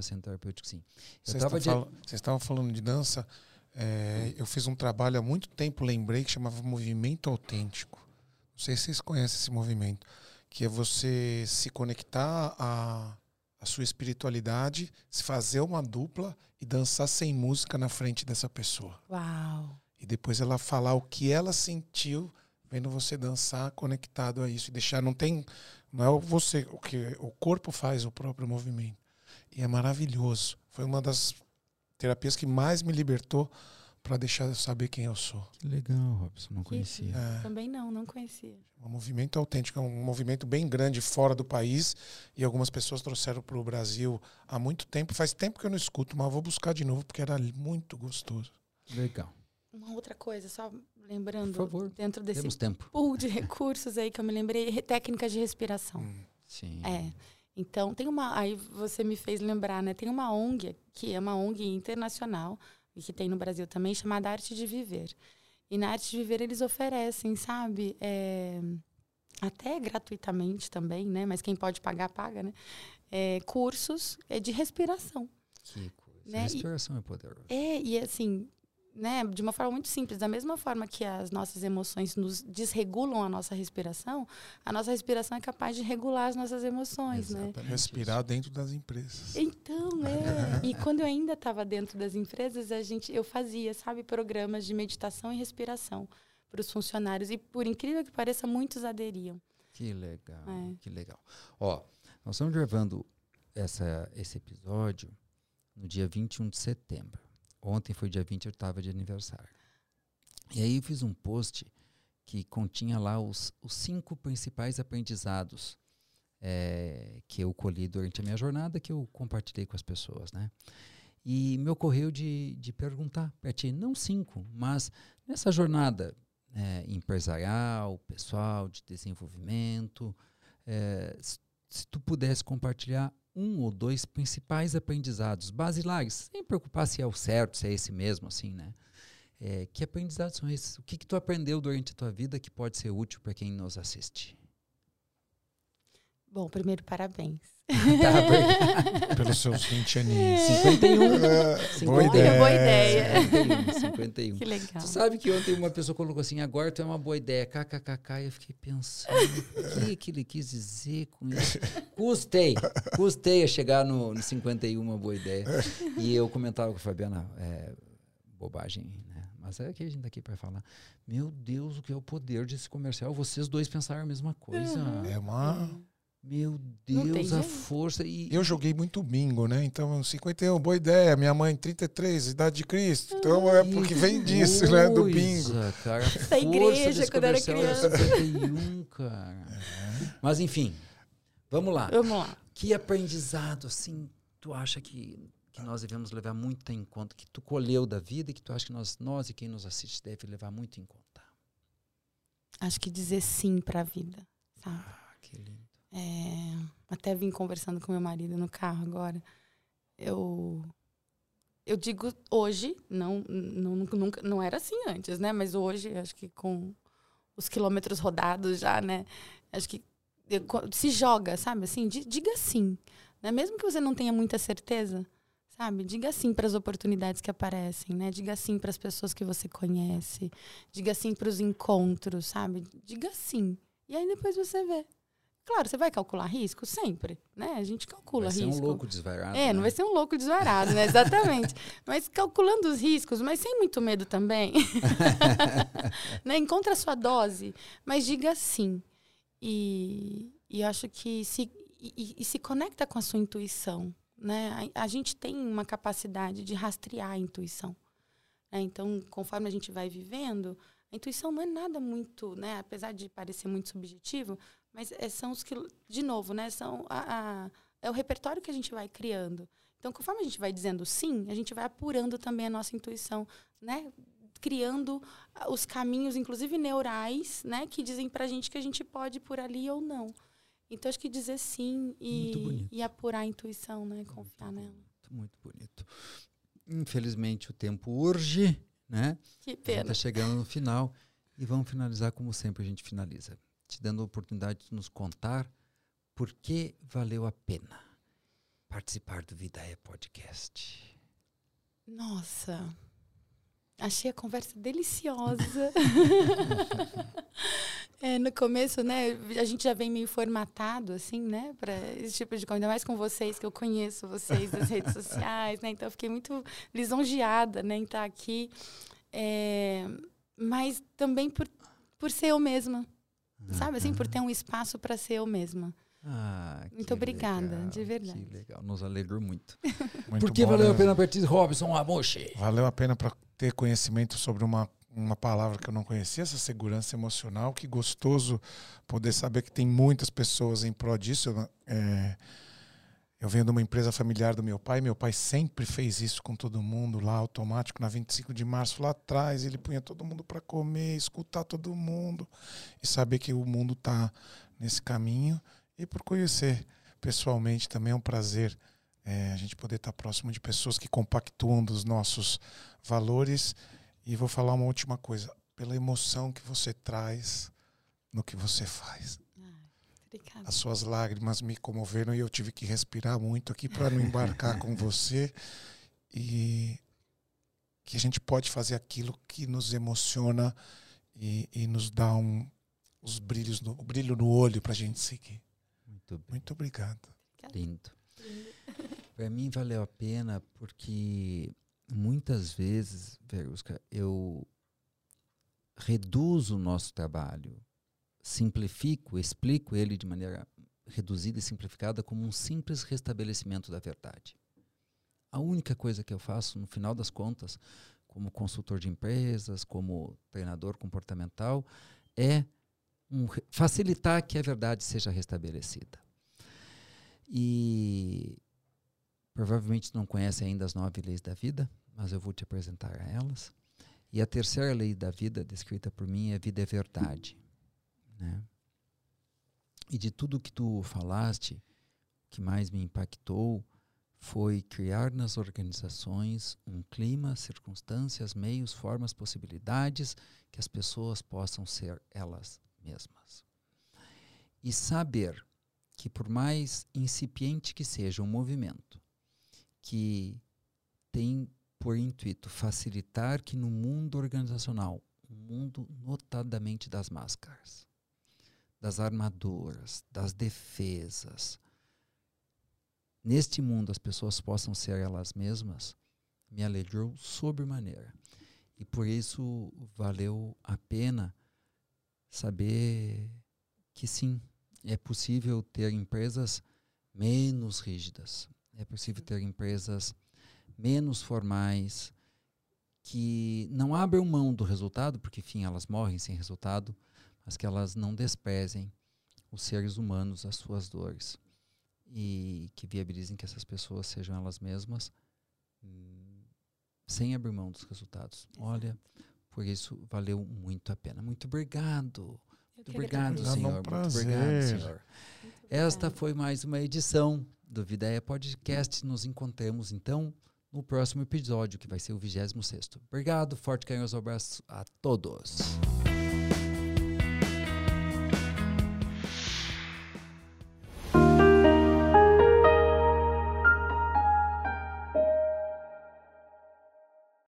Vocês estavam falando de dança. Eu fiz um trabalho há muito tempo, lembrei, que chamava Movimento Autêntico. Não sei se vocês conhecem esse movimento. Que é você se conectar à sua espiritualidade, se fazer uma dupla e dançar sem música na frente dessa pessoa. Uau! E depois ela falar o que ela sentiu vendo você dançar conectado a isso. E deixar, não é você, o que o corpo faz, o próprio movimento. E é maravilhoso. Foi uma das terapias que mais me libertou para deixar eu saber quem eu sou. Que legal, Robson. Não conhecia. Também não conhecia. Um movimento autêntico, é um movimento bem grande fora do país. E algumas pessoas trouxeram para o Brasil há muito tempo. Faz tempo que eu não escuto, mas eu vou buscar de novo porque era muito gostoso. Legal. Uma outra coisa, só lembrando, por favor, dentro desse temos tempo. pool de recursos aí que eu me lembrei, técnicas de respiração. Sim. Então, aí você me fez lembrar, né? Tem uma ONG, que é uma ONG internacional, e que tem no Brasil também, chamada Arte de Viver. E na Arte de Viver eles oferecem, sabe? Até gratuitamente também, né? Mas quem pode pagar, paga, né? Cursos de respiração. Que coisa. Né? Respiração é poderosa. E assim, né? De uma forma muito simples. Da mesma forma que as nossas emoções nos desregulam a nossa respiração é capaz de regular as nossas emoções, né? Respirar dentro das empresas. Então, E quando eu ainda estava dentro das empresas, eu fazia, sabe, programas de meditação e respiração para os funcionários. E, por incrível que pareça, muitos aderiam. Que legal, que legal. Ó, nós estamos gravando esse episódio no dia 21 de setembro. Ontem foi dia 20, eu estava de aniversário. E aí eu fiz um post que continha lá os 5 principais aprendizados que eu colhi durante a minha jornada, que eu compartilhei com as pessoas, né? E me ocorreu de perguntar para ti, não 5, mas nessa jornada empresarial, pessoal, de desenvolvimento, se tu pudesse compartilhar 1 ou 2 principais aprendizados basilares, sem preocupar se é o certo, se é esse mesmo, assim, né? Que aprendizados são esses? O que tu aprendeu durante a tua vida que pode ser útil para quem nos assiste? Bom, primeiro, parabéns. Tá, obrigado. Pelos seus 20 aninhos. 51. Boa ideia. Boa ideia. 51. Que legal. Tu sabe que ontem uma pessoa colocou assim, agora tu é uma boa ideia, kkkk, e eu fiquei pensando, o que ele quis dizer com isso? Custei a chegar no 51, uma boa ideia. E eu comentava com a Fabiana, bobagem, né? Mas é que a gente tá aqui para falar. Meu Deus, o que é o poder desse comercial? Vocês dois pensaram a mesma coisa. É uma... Meu Deus, a força. Eu joguei muito bingo, né? Então, 51, boa ideia. Minha mãe, 33, idade de Cristo. Então, é porque vem disso, né? Do bingo. Cara, da igreja, quando era criança. 51, cara. Mas, enfim, vamos lá. Vamos lá. Que aprendizado, assim, tu acha que nós devemos levar muito em conta, que tu colheu da vida e que tu acha que nós e quem nos assiste deve levar muito em conta? Acho que dizer sim pra vida, sabe? Que lindo. Até vim conversando com meu marido no carro agora. Eu digo hoje, nunca, não era assim antes, né? Mas hoje, acho que com os quilômetros rodados já, né? Acho que se joga, sabe? Assim, diga sim. Né? Mesmo que você não tenha muita certeza, sabe? Diga sim para as oportunidades que aparecem, né? Diga sim para as pessoas que você conhece. Diga sim para os encontros, sabe? Diga sim. E aí depois você vê. Claro, você vai calcular risco? Sempre, né? A gente calcula risco. Vai ser um louco desvairado. Não vai ser um louco desvairado, né? Exatamente. Mas calculando os riscos, mas sem muito medo também. Né? Encontra a sua dose, mas diga sim. E acho que se conecta com a sua intuição, né? A gente tem uma capacidade de rastrear a intuição. Né? Então, conforme a gente vai vivendo, a intuição não é nada muito, né? Apesar de parecer muito subjetivo, mas são os que, de novo, né? É o repertório que a gente vai criando. Então, conforme a gente vai dizendo sim, a gente vai apurando também a nossa intuição, né? Criando os caminhos, inclusive neurais, né? Que dizem pra gente que a gente pode ir por ali ou não. Então, acho que dizer sim e apurar a intuição, né? Confiar nela. Muito bonito. Infelizmente, o tempo urge, né? Que pena. Está chegando no final e vamos finalizar como sempre a gente finaliza. Te dando a oportunidade de nos contar por que valeu a pena participar do Vida é Podcast. Nossa, achei a conversa deliciosa. No começo, né, a gente já vem meio formatado, assim, né, para esse tipo de coisa, ainda mais com vocês, que eu conheço vocês das redes sociais, né, então eu fiquei muito lisonjeada, né, em estar aqui, mas também por ser eu mesma. Sabe, assim, por ter um espaço para ser eu mesma. Muito obrigada, legal, de verdade. Que legal, nos alegrou muito. Muito por que bom, valeu né? a pena partir, Robson Amoche? Valeu a pena para ter conhecimento sobre uma palavra que eu não conhecia, essa segurança emocional. Que gostoso poder saber que tem muitas pessoas em prol disso. Eu venho de uma empresa familiar do meu pai. Meu pai sempre fez isso com todo mundo lá, automático, na 25 de março, lá atrás. Ele punha todo mundo para comer, escutar todo mundo e saber que o mundo está nesse caminho. E por conhecer pessoalmente também é um prazer a gente poder estar próximo de pessoas que compactuam dos nossos valores. E vou falar uma última coisa. Pela emoção que você traz no que você faz. Obrigada. As suas lágrimas me comoveram e eu tive que respirar muito aqui para não embarcar com você. E que a gente pode fazer aquilo que nos emociona e nos dá o brilho no olho para a gente seguir. Muito obrigado. Lindo. Para mim valeu a pena porque muitas vezes, Verusca, eu reduzo o nosso trabalho, simplifico, explico ele de maneira reduzida e simplificada como um simples restabelecimento da verdade. A única coisa que eu faço, no final das contas, como consultor de empresas, como treinador comportamental, é facilitar que a verdade seja restabelecida. E Provavelmente não conhece ainda as 9 leis da vida, mas eu vou te apresentar a elas. E a terceira lei da vida, descrita por mim, é a vida é verdade. Né? E de tudo que tu falaste, o que mais me impactou foi criar nas organizações um clima, circunstâncias, meios, formas, possibilidades que as pessoas possam ser elas mesmas. E saber que por mais incipiente que seja um movimento que tem por intuito facilitar que no mundo organizacional, um mundo notadamente das máscaras, das armaduras, das defesas, neste mundo as pessoas possam ser elas mesmas, me alegrou sobremaneira. E por isso valeu a pena saber que sim, é possível ter empresas menos rígidas, é possível ter empresas menos formais, que não abram mão do resultado, porque enfim elas morrem sem resultado, mas que elas não desprezem os seres humanos, as suas dores, e que viabilizem que essas pessoas sejam elas mesmas, sem abrir mão dos resultados. Olha, por isso valeu muito a pena. Muito obrigado. Muito obrigado, senhor. Muito obrigado, senhor. Esta foi mais uma edição do Vida é Podcast. Nos encontramos, então, no próximo episódio, que vai ser o 26º. Obrigado, forte carinhoso abraço a todos.